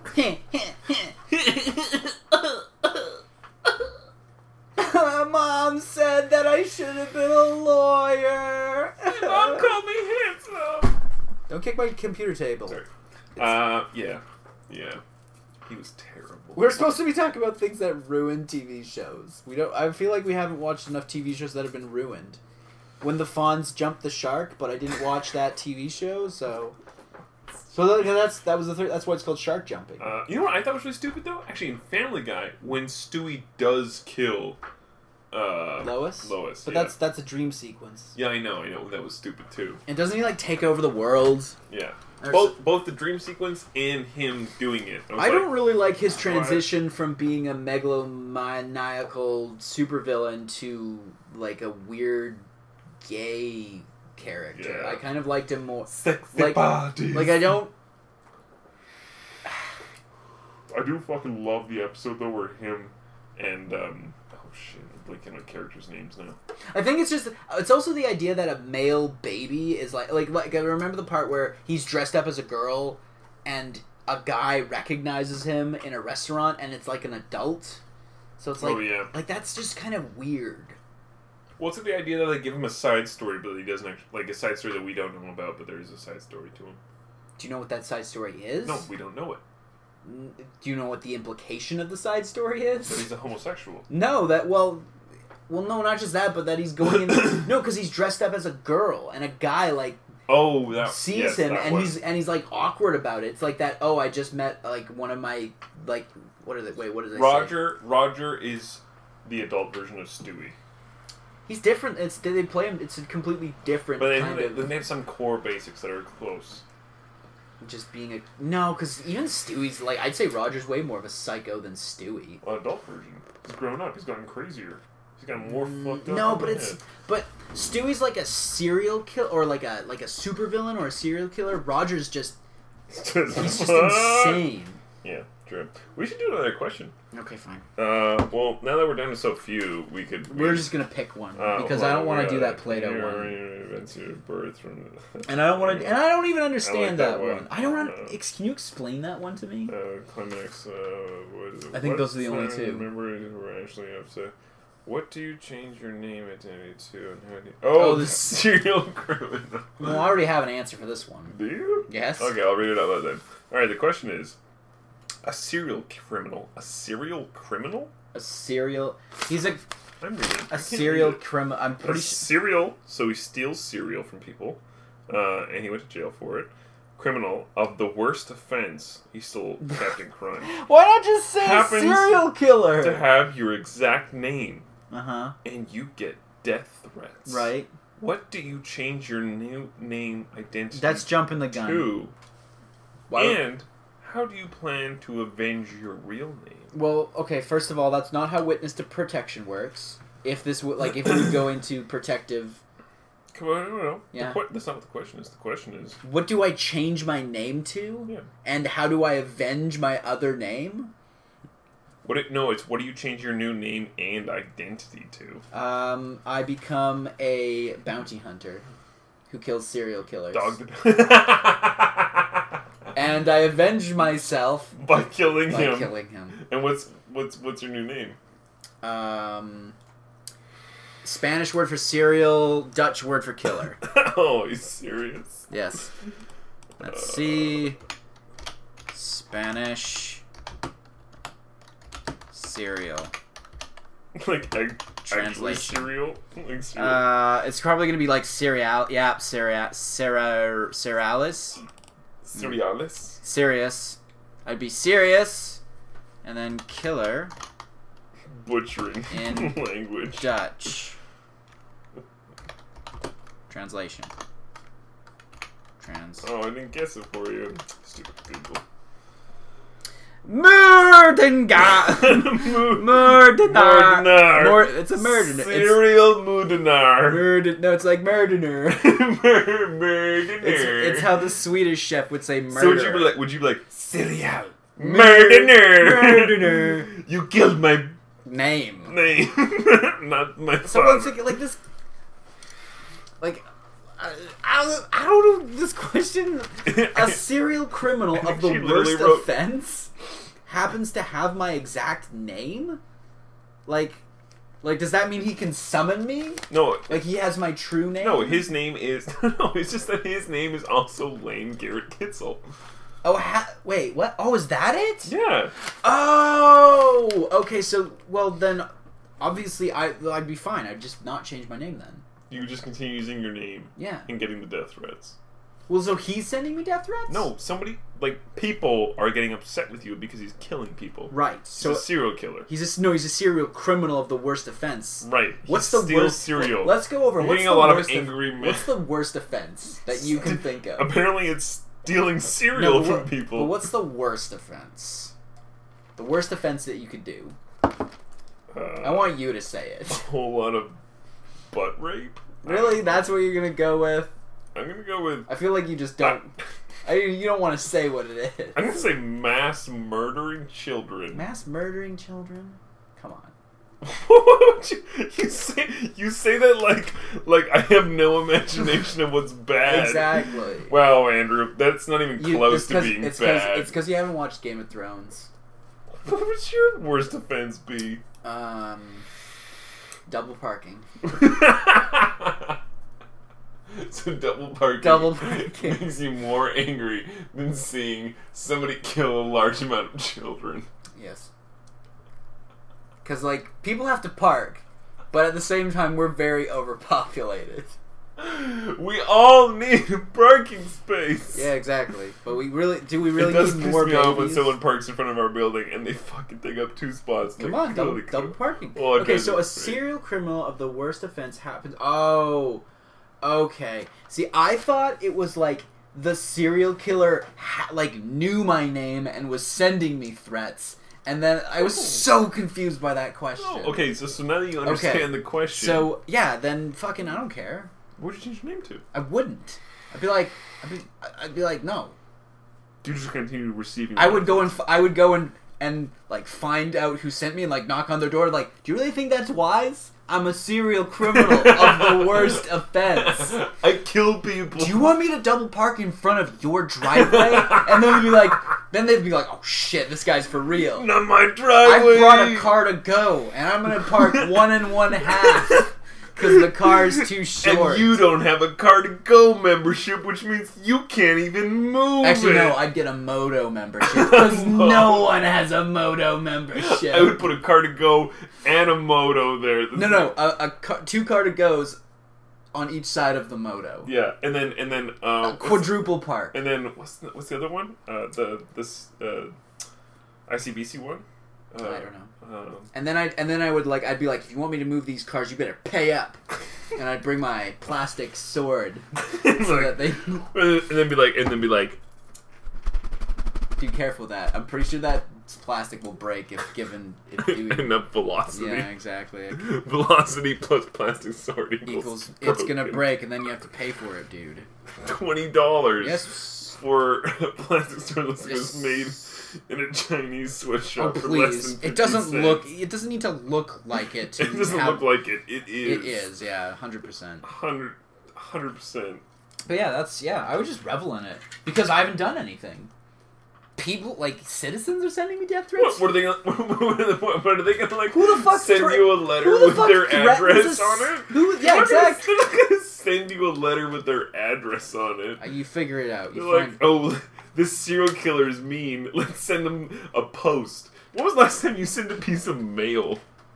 Mom said that I should have been a lawyer. Mom called me handsome. Don't kick my computer table. Sorry. Yeah. He was terrible. We're supposed to be talking about things that ruin TV shows. I feel like we haven't watched enough TV shows that have been ruined. When the Fonz jumped the shark, but I didn't watch that TV show, so that's why it's called shark jumping. You know what I thought was really stupid though? Actually, in Family Guy, when Stewie does kill Lois, but yeah. that's a dream sequence. Yeah, I know, that was stupid too. And doesn't he like take over the world? Yeah. Both the dream sequence and him doing it. I don't really like his transition from being a megalomaniacal supervillain to like a weird gay character. Yeah. I kind of liked him more. Sexy bodies. Like I don't. I do fucking love the episode though where him and I'm blanking on characters' names now. I think it's also the idea that a male baby is like I remember the part where he's dressed up as a girl and a guy recognizes him in a restaurant and it's like an adult. So it's like, like that's just kind of weird. Well, it's the idea that they give him a side story, but he doesn't actually, like a side story that we don't know about, but there is a side story to him. Do you know what that side story is? No, we don't know it. Do you know what the implication of the side story is? That he's a homosexual. No, well, no, not just that, but that he's going in. No, because he's dressed up as a girl, and a guy sees him, and he's like awkward about it. It's like that. Oh, I just met like one of my like what are they? Wait, what is it? Roger is the adult version of Stewie. He's different. They play him. It's a completely different. But they have some core basics that are close. Just being a... No, because even Stewie's... Like, I'd say Roger's way more of a psycho than Stewie. Well, adult version. He's grown up. He's gotten crazier. He's gotten more fucked up. No, but it's... But Stewie's like a serial killer, or like a supervillain or a serial killer. Roger's just... He's just insane. Yeah, true. We should do another question. Okay, fine. Well, now that we're down to so few, we're just gonna pick one because I don't want to do that Play-Doh one. And I don't want to. And I don't even understand that one. I don't. Can you explain that one to me? Climax. I think those are the only two. Remember, we're actually up to. What do you change your name identity to? And how do you... the serial criminal. Well, I already have an answer for this one. Do you? Yes. Okay, I'll read it out loud then. All right, the question is. A serial criminal. A serial criminal? A serial... He's a... I'm reading. A serial criminal... I'm pretty sure... Cereal. So he steals cereal from people. And he went to jail for it. Criminal of the worst offense. He stole Captain Crunch. Why not just say serial killer? To have your exact name. Uh-huh. And you get death threats. Right. What do you change your new name identity That's jumping the gun. to? Why and... How do you plan to avenge your real name? Well, okay, first of all, that's not how witness to protection works. If this would, like, if we would go into protective... Come on, no. Yeah. That's not what the question is. The question is... What do I change my name to? Yeah. And how do I avenge my other name? It's what do you change your new name and identity to? I become a bounty hunter who kills serial killers. And I avenge myself by killing him. And what's your new name? Spanish word for cereal, Dutch word for killer. Oh, he's serious? Yes. Let's see. Spanish cereal. Like translation. Cereal? Like cereal? It's probably gonna be like cereal. Yeah, cerealis. Cerealis? Serious. I'd be serious, and then killer. Butchering in language. Dutch. Translation. Oh, I didn't guess it for you. Stupid Google. Murdenar. It's a murdener. Serial murdener. No, it's like murdener. Murdener. It's how the Swedish chef would say murder. So would you be like cereal murdener? You killed my name. Not my father. Someone's thinking like this. Like. I don't know this question. A serial criminal of the worst offense happens to have my exact name? Like, does that mean he can summon me? No. Like, he has my true name? No, his name is... No, it's just that his name is also Lane Garrett Kitzel. Oh, wait, what? Oh, is that it? Yeah. Oh! Okay, so, well, then, obviously, I'd be fine. I'd just not change my name then. You would just continue using your name. Yeah. And getting the death threats. Well, so he's sending me death threats? No, people are getting upset with you because he's killing people. Right. He's a serial killer. He's a serial criminal of the worst offense. Right. What's the worst cereal? Let's go over. What's a lot of angry men. What's the worst offense that you can think of? Apparently, it's stealing cereal from people. But what's the worst offense? The worst offense that you could do. I want you to say it. A whole lot of butt rape. Really? That's what you're gonna go with? I'm gonna go with... I feel like you just don't... you don't want to say what it is. I'm gonna say mass murdering children. Mass murdering children? Come on. you say that like I have no imagination of what's bad. Exactly. Wow, Andrew, that's not even close to being bad. It's because you haven't watched Game of Thrones. What would your worst offense be? Double parking. So double parking makes you more angry than seeing somebody kill a large amount of children. Yes. Because, people have to park, but at the same time, we're very overpopulated. We all need a parking space. Yeah, exactly. But we really need more babies? It does piss me off when someone parks in front of our building and they fucking take up 2 spots. Come on, double parking. Well, okay, so a serial criminal of the worst offense happens... Oh, okay. See, I thought it was the serial killer knew my name and was sending me threats, and then I was so confused by that question. Oh, okay, so now that you understand the question, so yeah, then fucking I don't care. What would you change your name to? I wouldn't. I'd be like no. You just continue receiving. I would go and find out who sent me and knock on their door. Do you really think that's wise? I'm a serial criminal of the worst offense. I kill people. Do you want me to double park in front of your driveway? And then they'd be like, oh shit, this guy's for real. Not my driveway. I brought a car to go, and I'm gonna park 1 1/2 because the car's too short. And you don't have a car to go membership, which means you can't even move. Actually, no, I'd get a Moto membership because no one has a Moto membership. I would put a car to go and a Moto there. No, two car to goes on each side of the Moto. Yeah, and then quadruple park. And then what's the other one? ICBC one. I don't know. And then I'd be like, if you want me to move these cars, you better pay up. And I'd bring my plastic sword that they. And then be like, dude, careful with that. I'm pretty sure that plastic will break if given enough velocity. Yeah, exactly. Velocity plus plastic sword equals it's gonna break, and then you have to pay for it, dude. $20. Yes. For a plastic sword that's just made in a Chinese sweatshop for less than 50 it doesn't cents. It doesn't need to look like it. It doesn't look like it. It is. It is. Yeah, 100%. 100%. But yeah, I would just revel in it because I haven't done anything. People citizens are sending me death threats. What are they gonna? What are they gonna Who the fuck send you a letter with their address on it? Yeah, exactly. They're not gonna send you a letter with their address on it. You figure it out. This serial killer is mean. Let's send them a post. When was the last time you sent a piece of mail?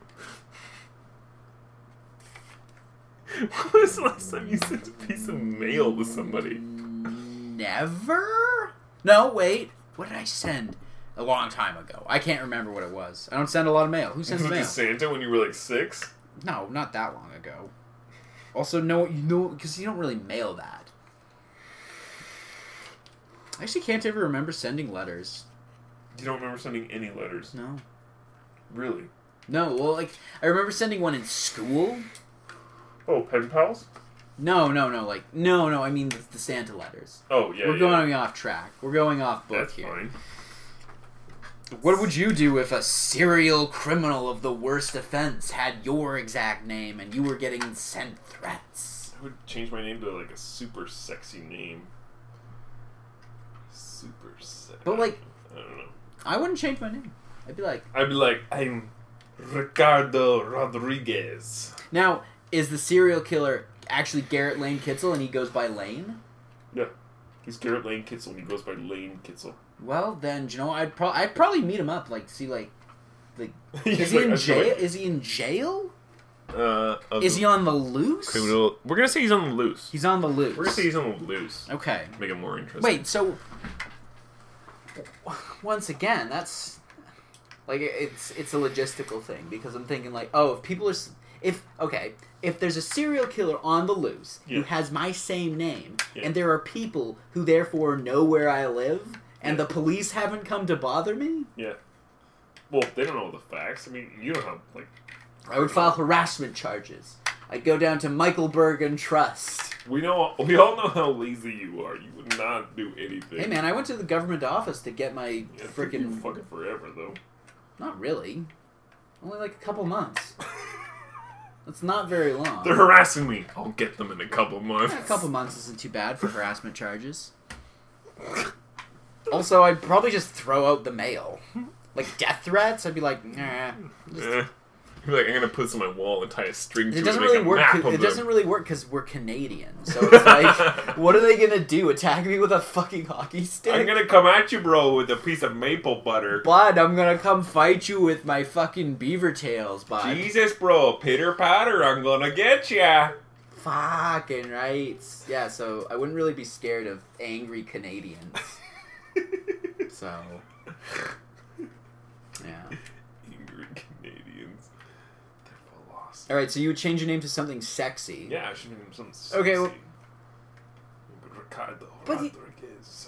When was the last time you sent a piece of mail to somebody? Never? No, wait. What did I send? A long time ago. I can't remember what it was. I don't send a lot of mail. Who sends mail? To Santa when you were 6? No, not that long ago. Also, because you don't really mail that. I actually can't ever remember sending letters. You don't remember sending any letters? No. Really? No, well, I remember sending one in school. Oh, pen pals? No, I mean the Santa letters. Oh, yeah, We're going off track. We're going off book here. That's fine. What would you do if a serial criminal of the worst offense had your exact name and you were getting sent threats? I would change my name to, a super sexy name. Super sexy. But, I don't know. I wouldn't change my name. I'd be like, I'm Ricardo Rodriguez. Now, is the serial killer actually Garrett Lane Kitzel and he goes by Lane? Yeah. He's Garrett Lane Kitzel and he goes by Lane Kitzel. Well, then, I'd probably meet him up, see, is he in jail? Is he in jail? Is he on the loose? Criminal. We're gonna say he's on the loose. He's on the loose. We're gonna say he's on the loose. Okay. Make it more interesting. Wait, so once again, that's it's a logistical thing because I'm thinking if there's a serial killer on the loose who has my same name and there are people who therefore know where I live and the police haven't come to bother me? Yeah. Well, they don't know the facts. I mean, you don't have, I would file harassment charges. I'd go down to Michael Bergen Trust. We all know how lazy you are. You would not do anything. Hey, man, I went to the government office to get my freaking... fucking forever, though. Not really. Only a couple months. That's not very long. They're harassing me. I'll get them in a couple months. A couple months isn't too bad for harassment charges. Also, I'd probably just throw out the mail. Death threats, I'd be like, nah. You'd be like, I'm gonna put this on my wall and tie a string to it. It doesn't really work. It doesn't really work because we're Canadian. So it's what are they gonna do? Attack me with a fucking hockey stick? I'm gonna come at you, bro, with a piece of maple butter. Bud, I'm gonna come fight you with my fucking beaver tails, bud. Jesus, bro, pitter patter, I'm gonna get ya. Fucking right. Yeah, so I wouldn't really be scared of angry Canadians. So, yeah. Angry Canadians. They're philosophy. Alright, so you would change your name to something sexy. Yeah, I should name him something sexy. Okay, well... Ricardo But Rodriguez.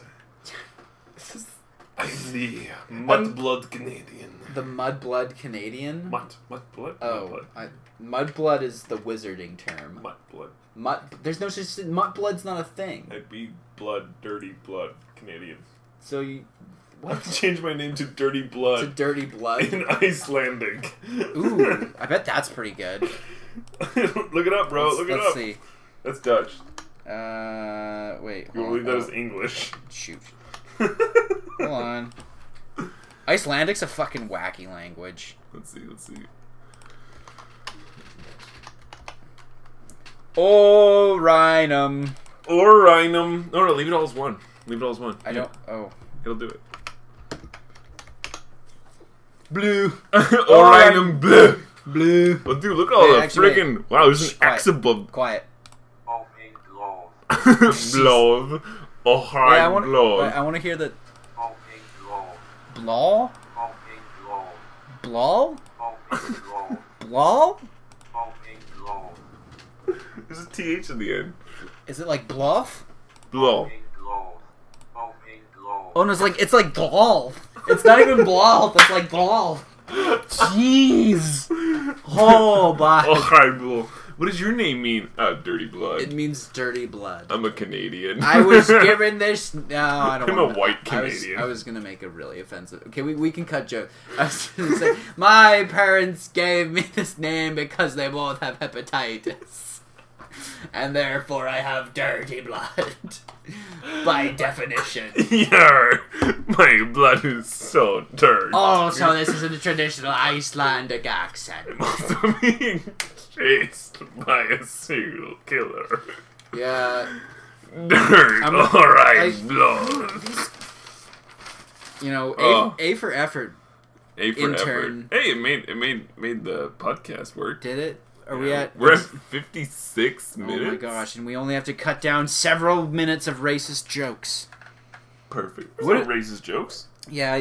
I'm the Mudblood Canadian. The Mudblood Canadian? Mudblood? Oh, Mudblood is the wizarding term. Mudblood. There's no such thing. Mudblood's not a thing. I'd be dirty blood Canadian. So you... What? I'd change my name to Dirty Blood. To Dirty Blood? In Icelandic. Ooh, I bet that's pretty good. Look it up, bro. Look it up. Let's see. That's Dutch. Wait. You believe that is English. Shoot. Hold on. Icelandic's a fucking wacky language. Let's see. Orynum. Orynum. No, leave it all as one. I don't... Oh. It'll do it. Blue. Orynum blue. Blue. Well, dude, look at all the actually, friggin'... Wow, there's an X above. Quiet. Blove. Oh, hi, I blove. want to hear the... Blaw? Blaw? Blaw? There's a TH in the end. Is it like bluff? Blow. Oh no, it's like golf. It's not even bluff. It's like golf. Jeez. Oh, bye. Oh, hi, blow. What does your name mean? Dirty blood. It means dirty blood. I'm a Canadian. I was given this. No, I don't. I'm a white Canadian. I was gonna make a really offensive. Okay, we can cut joke. I was gonna say my parents gave me this name because they both have hepatitis, and therefore I have dirty blood. By definition. Yeah, my blood is so dirty. Oh, so this is a traditional Icelandic accent. Also being chased by a serial killer. Yeah. Dirt. Alright, blood. You know, A for effort. A for Intern. effort. Hey, it made the podcast work. Did it? We're at 56 minutes. Oh my gosh, and we only have to cut down several minutes of racist jokes. Perfect. What racist jokes? Yeah,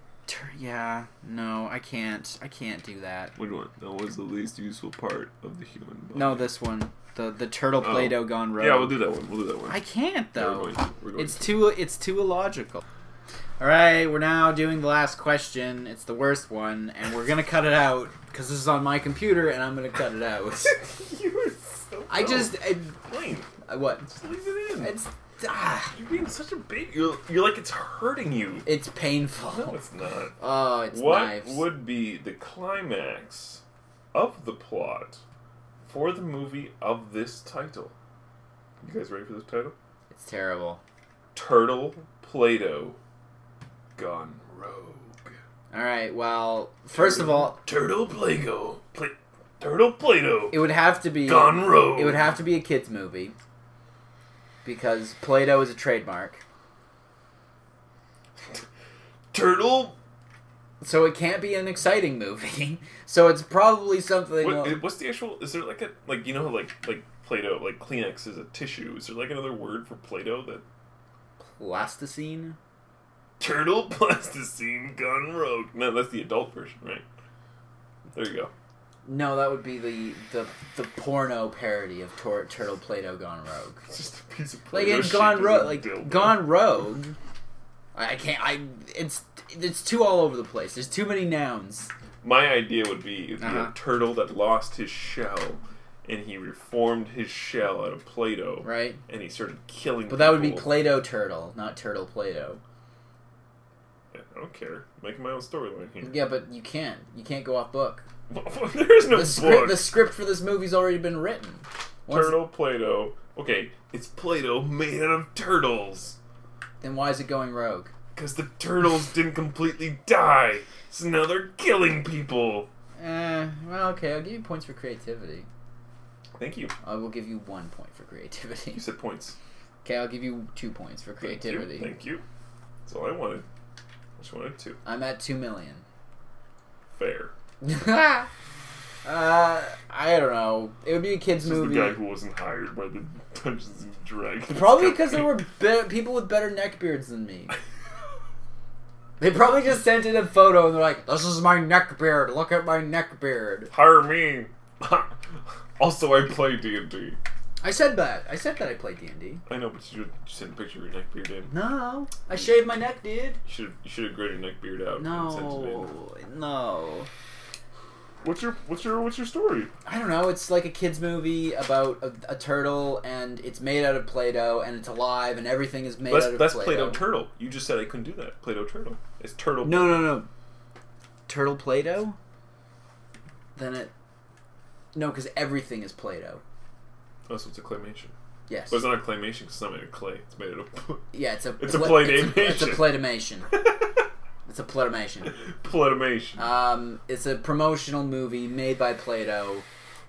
no, I can't do that. What do you want? That was the least useful part of the human body. No, this one. The turtle Play-Doh gone rogue. Yeah, we'll do that one. I can't though. Yeah, we're going it's too illogical. Alright, we're now doing the last question. It's the worst one, and we're gonna cut it out, because this is on my computer, and I'm gonna cut it out. You're so Plain. What? Just leave it in. It's... You're being such a baby. You're like it's hurting you. It's painful. No, it's not. Oh, it's What would be the climax of the plot for the movie of this title? You guys ready for this title? It's terrible. Turtle Play-Doh gone rogue. Alright, well, first of all... Turtle Play-Doh. Turtle Play-Doh. It would have to be... Gone rogue. It would have to be a kid's movie. Because Play-Doh is a trademark. Turtle... So it can't be an exciting movie. So it's probably something... What's the actual... Is there like a... Like, you know, like Play-Doh, like Kleenex is a tissue. Is there like another word for Play-Doh that... Plasticine? Turtle Plasticine gone rogue. No, that's the adult version, right? There you go. No, that would be the porno parody of Turtle Play-Doh gone rogue. It's just a piece of Like Play-Doh in Gone Rogue, dildo. Gone Rogue. I can't. It's too all over the place. There's too many nouns. My idea would be a turtle that lost his shell, and he reformed his shell out of Play-Doh. Right. And he started killing. But that would be Play-Doh Turtle, not Turtle Play-Doh. Yeah, I don't care. I'm making my own storyline here. Yeah, but you can't. You can't go off book. There is no book. The script for this movie's already been written. Turtle Play-Doh. Okay, it's Play-Doh made out of turtles. Then why is it going rogue? Because the turtles didn't completely die, so now they're killing people. Well, okay, I'll give you points for creativity. Thank you. I will give you 1 point for creativity. You said points. Okay, I'll give you 2 points for creativity. Thank you. That's all I wanted. I just wanted 2. I'm at 2 million. Fair. I don't know. It would be a kid's movie. The guy who wasn't hired by the Dungeons and Dragons. Probably because there were people with better neckbeards than me. They probably just sent in a photo and they're like, "This is my neckbeard. Look at my neckbeard." Hire me. Also, I play D&D. I said that I played D&D. I know, but you sent a picture of your neck beard in. No, I shaved my neck, dude. You should have grayed your neck beard out. And sent it in. No. What's your story? I don't know. It's like a kids movie about a turtle, and it's made out of Play-Doh, and it's alive, and everything is made out of That's Play-Doh. Play-Doh turtle. You just said I couldn't do that. Play-Doh turtle. It's turtle. No. Turtle Play-Doh? No, because everything is Play-Doh. Oh, so it's a claymation. Yes. But it's not a claymation because it's not made of clay. It's made out of... Yeah, it's a Playdamation. It's a Playdamation. It's a Playdamation. Playdamation. It's a promotional movie made by Play-Doh,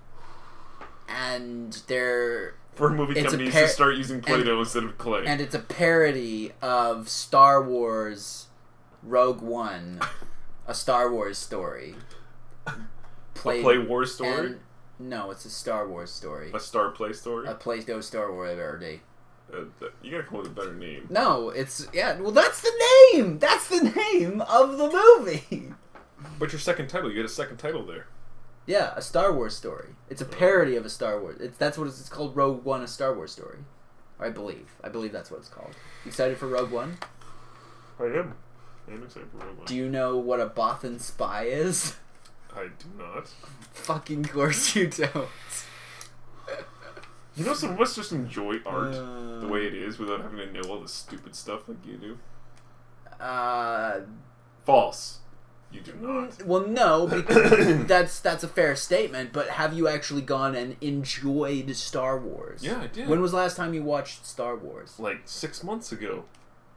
and they're... For movie companies to start using Play-Doh instead of clay. And it's a parody of Star Wars Rogue One, a Star Wars story. A Play Wars story? No, it's a Star Wars story. A Star Play story? A Play-Doh Star Wars parody. You gotta come up with a better name. No, it's... Yeah, well, that's the name! That's the name of the movie! But your second title, you get a second title there. Yeah, a Star Wars story. It's a parody of a Star Wars... That's what it's called, Rogue One, a Star Wars story. I believe that's what it's called. You excited for Rogue One? I am. I am excited for Rogue One. Do you know what a Bothan spy is? I do not. Fucking course you don't. You know, some of us just enjoy art the way it is without having to know all the stupid stuff like you do. False. You do not. Well, no, because that's a fair statement. But have you actually gone and enjoyed Star Wars? Yeah, I did. When was the last time you watched Star Wars? Like 6 months ago.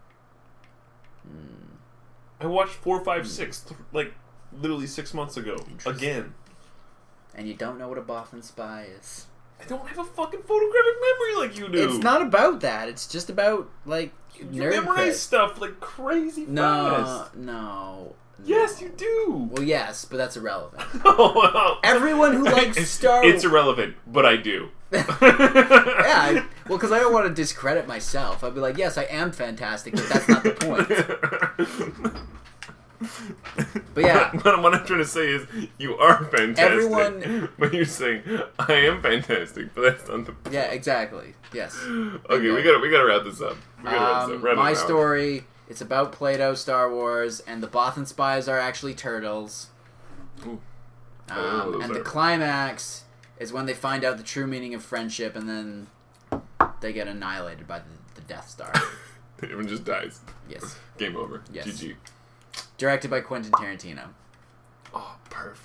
I watched 4, 5, 6. Like literally 6 months ago. Again. And you don't know what a Bothan spy is. I don't have a fucking photographic memory like you do. It's not about that. It's just about, like, you memorize stuff like crazy fast. No. Yes, you do. Well, yes, but that's irrelevant. Oh, well. Everyone who likes Star Wars... It's irrelevant, but I do. Yeah, well, because I don't want to discredit myself. I'd be like, yes, I am fantastic, but that's not the point. But yeah. But what I'm trying to say is, you are fantastic. Everyone... But you're saying, I am fantastic, but that's not the point. Yeah, exactly. Yes. Okay, we gotta wrap this up. My story, it's about Play-Doh Star Wars, and the Bothan spies are actually turtles. Ooh. And the climax is when they find out the true meaning of friendship, and then they get annihilated by the Death Star. Everyone just dies. Yes. Game over. Yes. GG. Directed by Quentin Tarantino. Oh, perfect.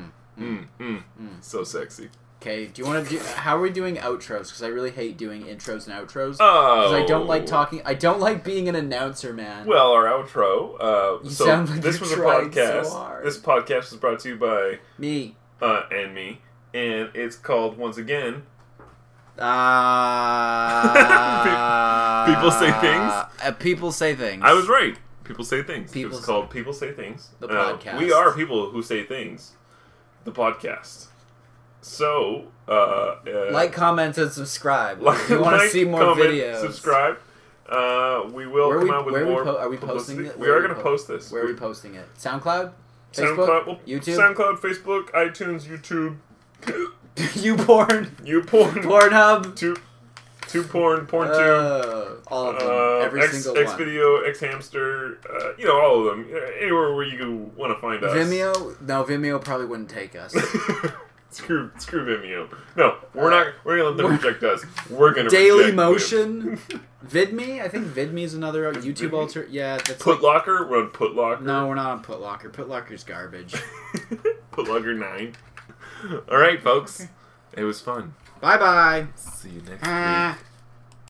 So sexy. Okay, do you want to do... How are we doing outros? Because I really hate doing intros and outros. Oh. Because I don't like talking... I don't like being an announcer, man. Well, our outro... You sound like this you're was a trying podcast. so hard. This podcast was brought to you by... Me. And me. And it's called, once again... People Say Things? People Say Things. I was right. People Say Things. People It's called People Say Things. The podcast. We are people who say things. The podcast. So, like, comment, and subscribe. If you want to see more videos. Subscribe. We will come out with more. Are we posting it? We are going to post this. Where are we posting it? SoundCloud? Facebook? YouTube? SoundCloud, Facebook, iTunes, YouTube. YouPorn. Pornhub. TubePorn, PornTube. All of them. Every single one. Xvideo, Xhamster, all of them. Anywhere where you want to find us. Vimeo? No, Vimeo probably wouldn't take us. Screw Vimeo. No, we're not. We're gonna let them reject us. We're gonna Daily reject Motion. VidMe. I think VidMe is another YouTube alter. Yeah, that's Putlocker. We're on Putlocker. No, we're not on Putlocker. Putlocker's garbage. Putlocker 9. All right, folks. Okay. It was fun. Bye bye. See you next week.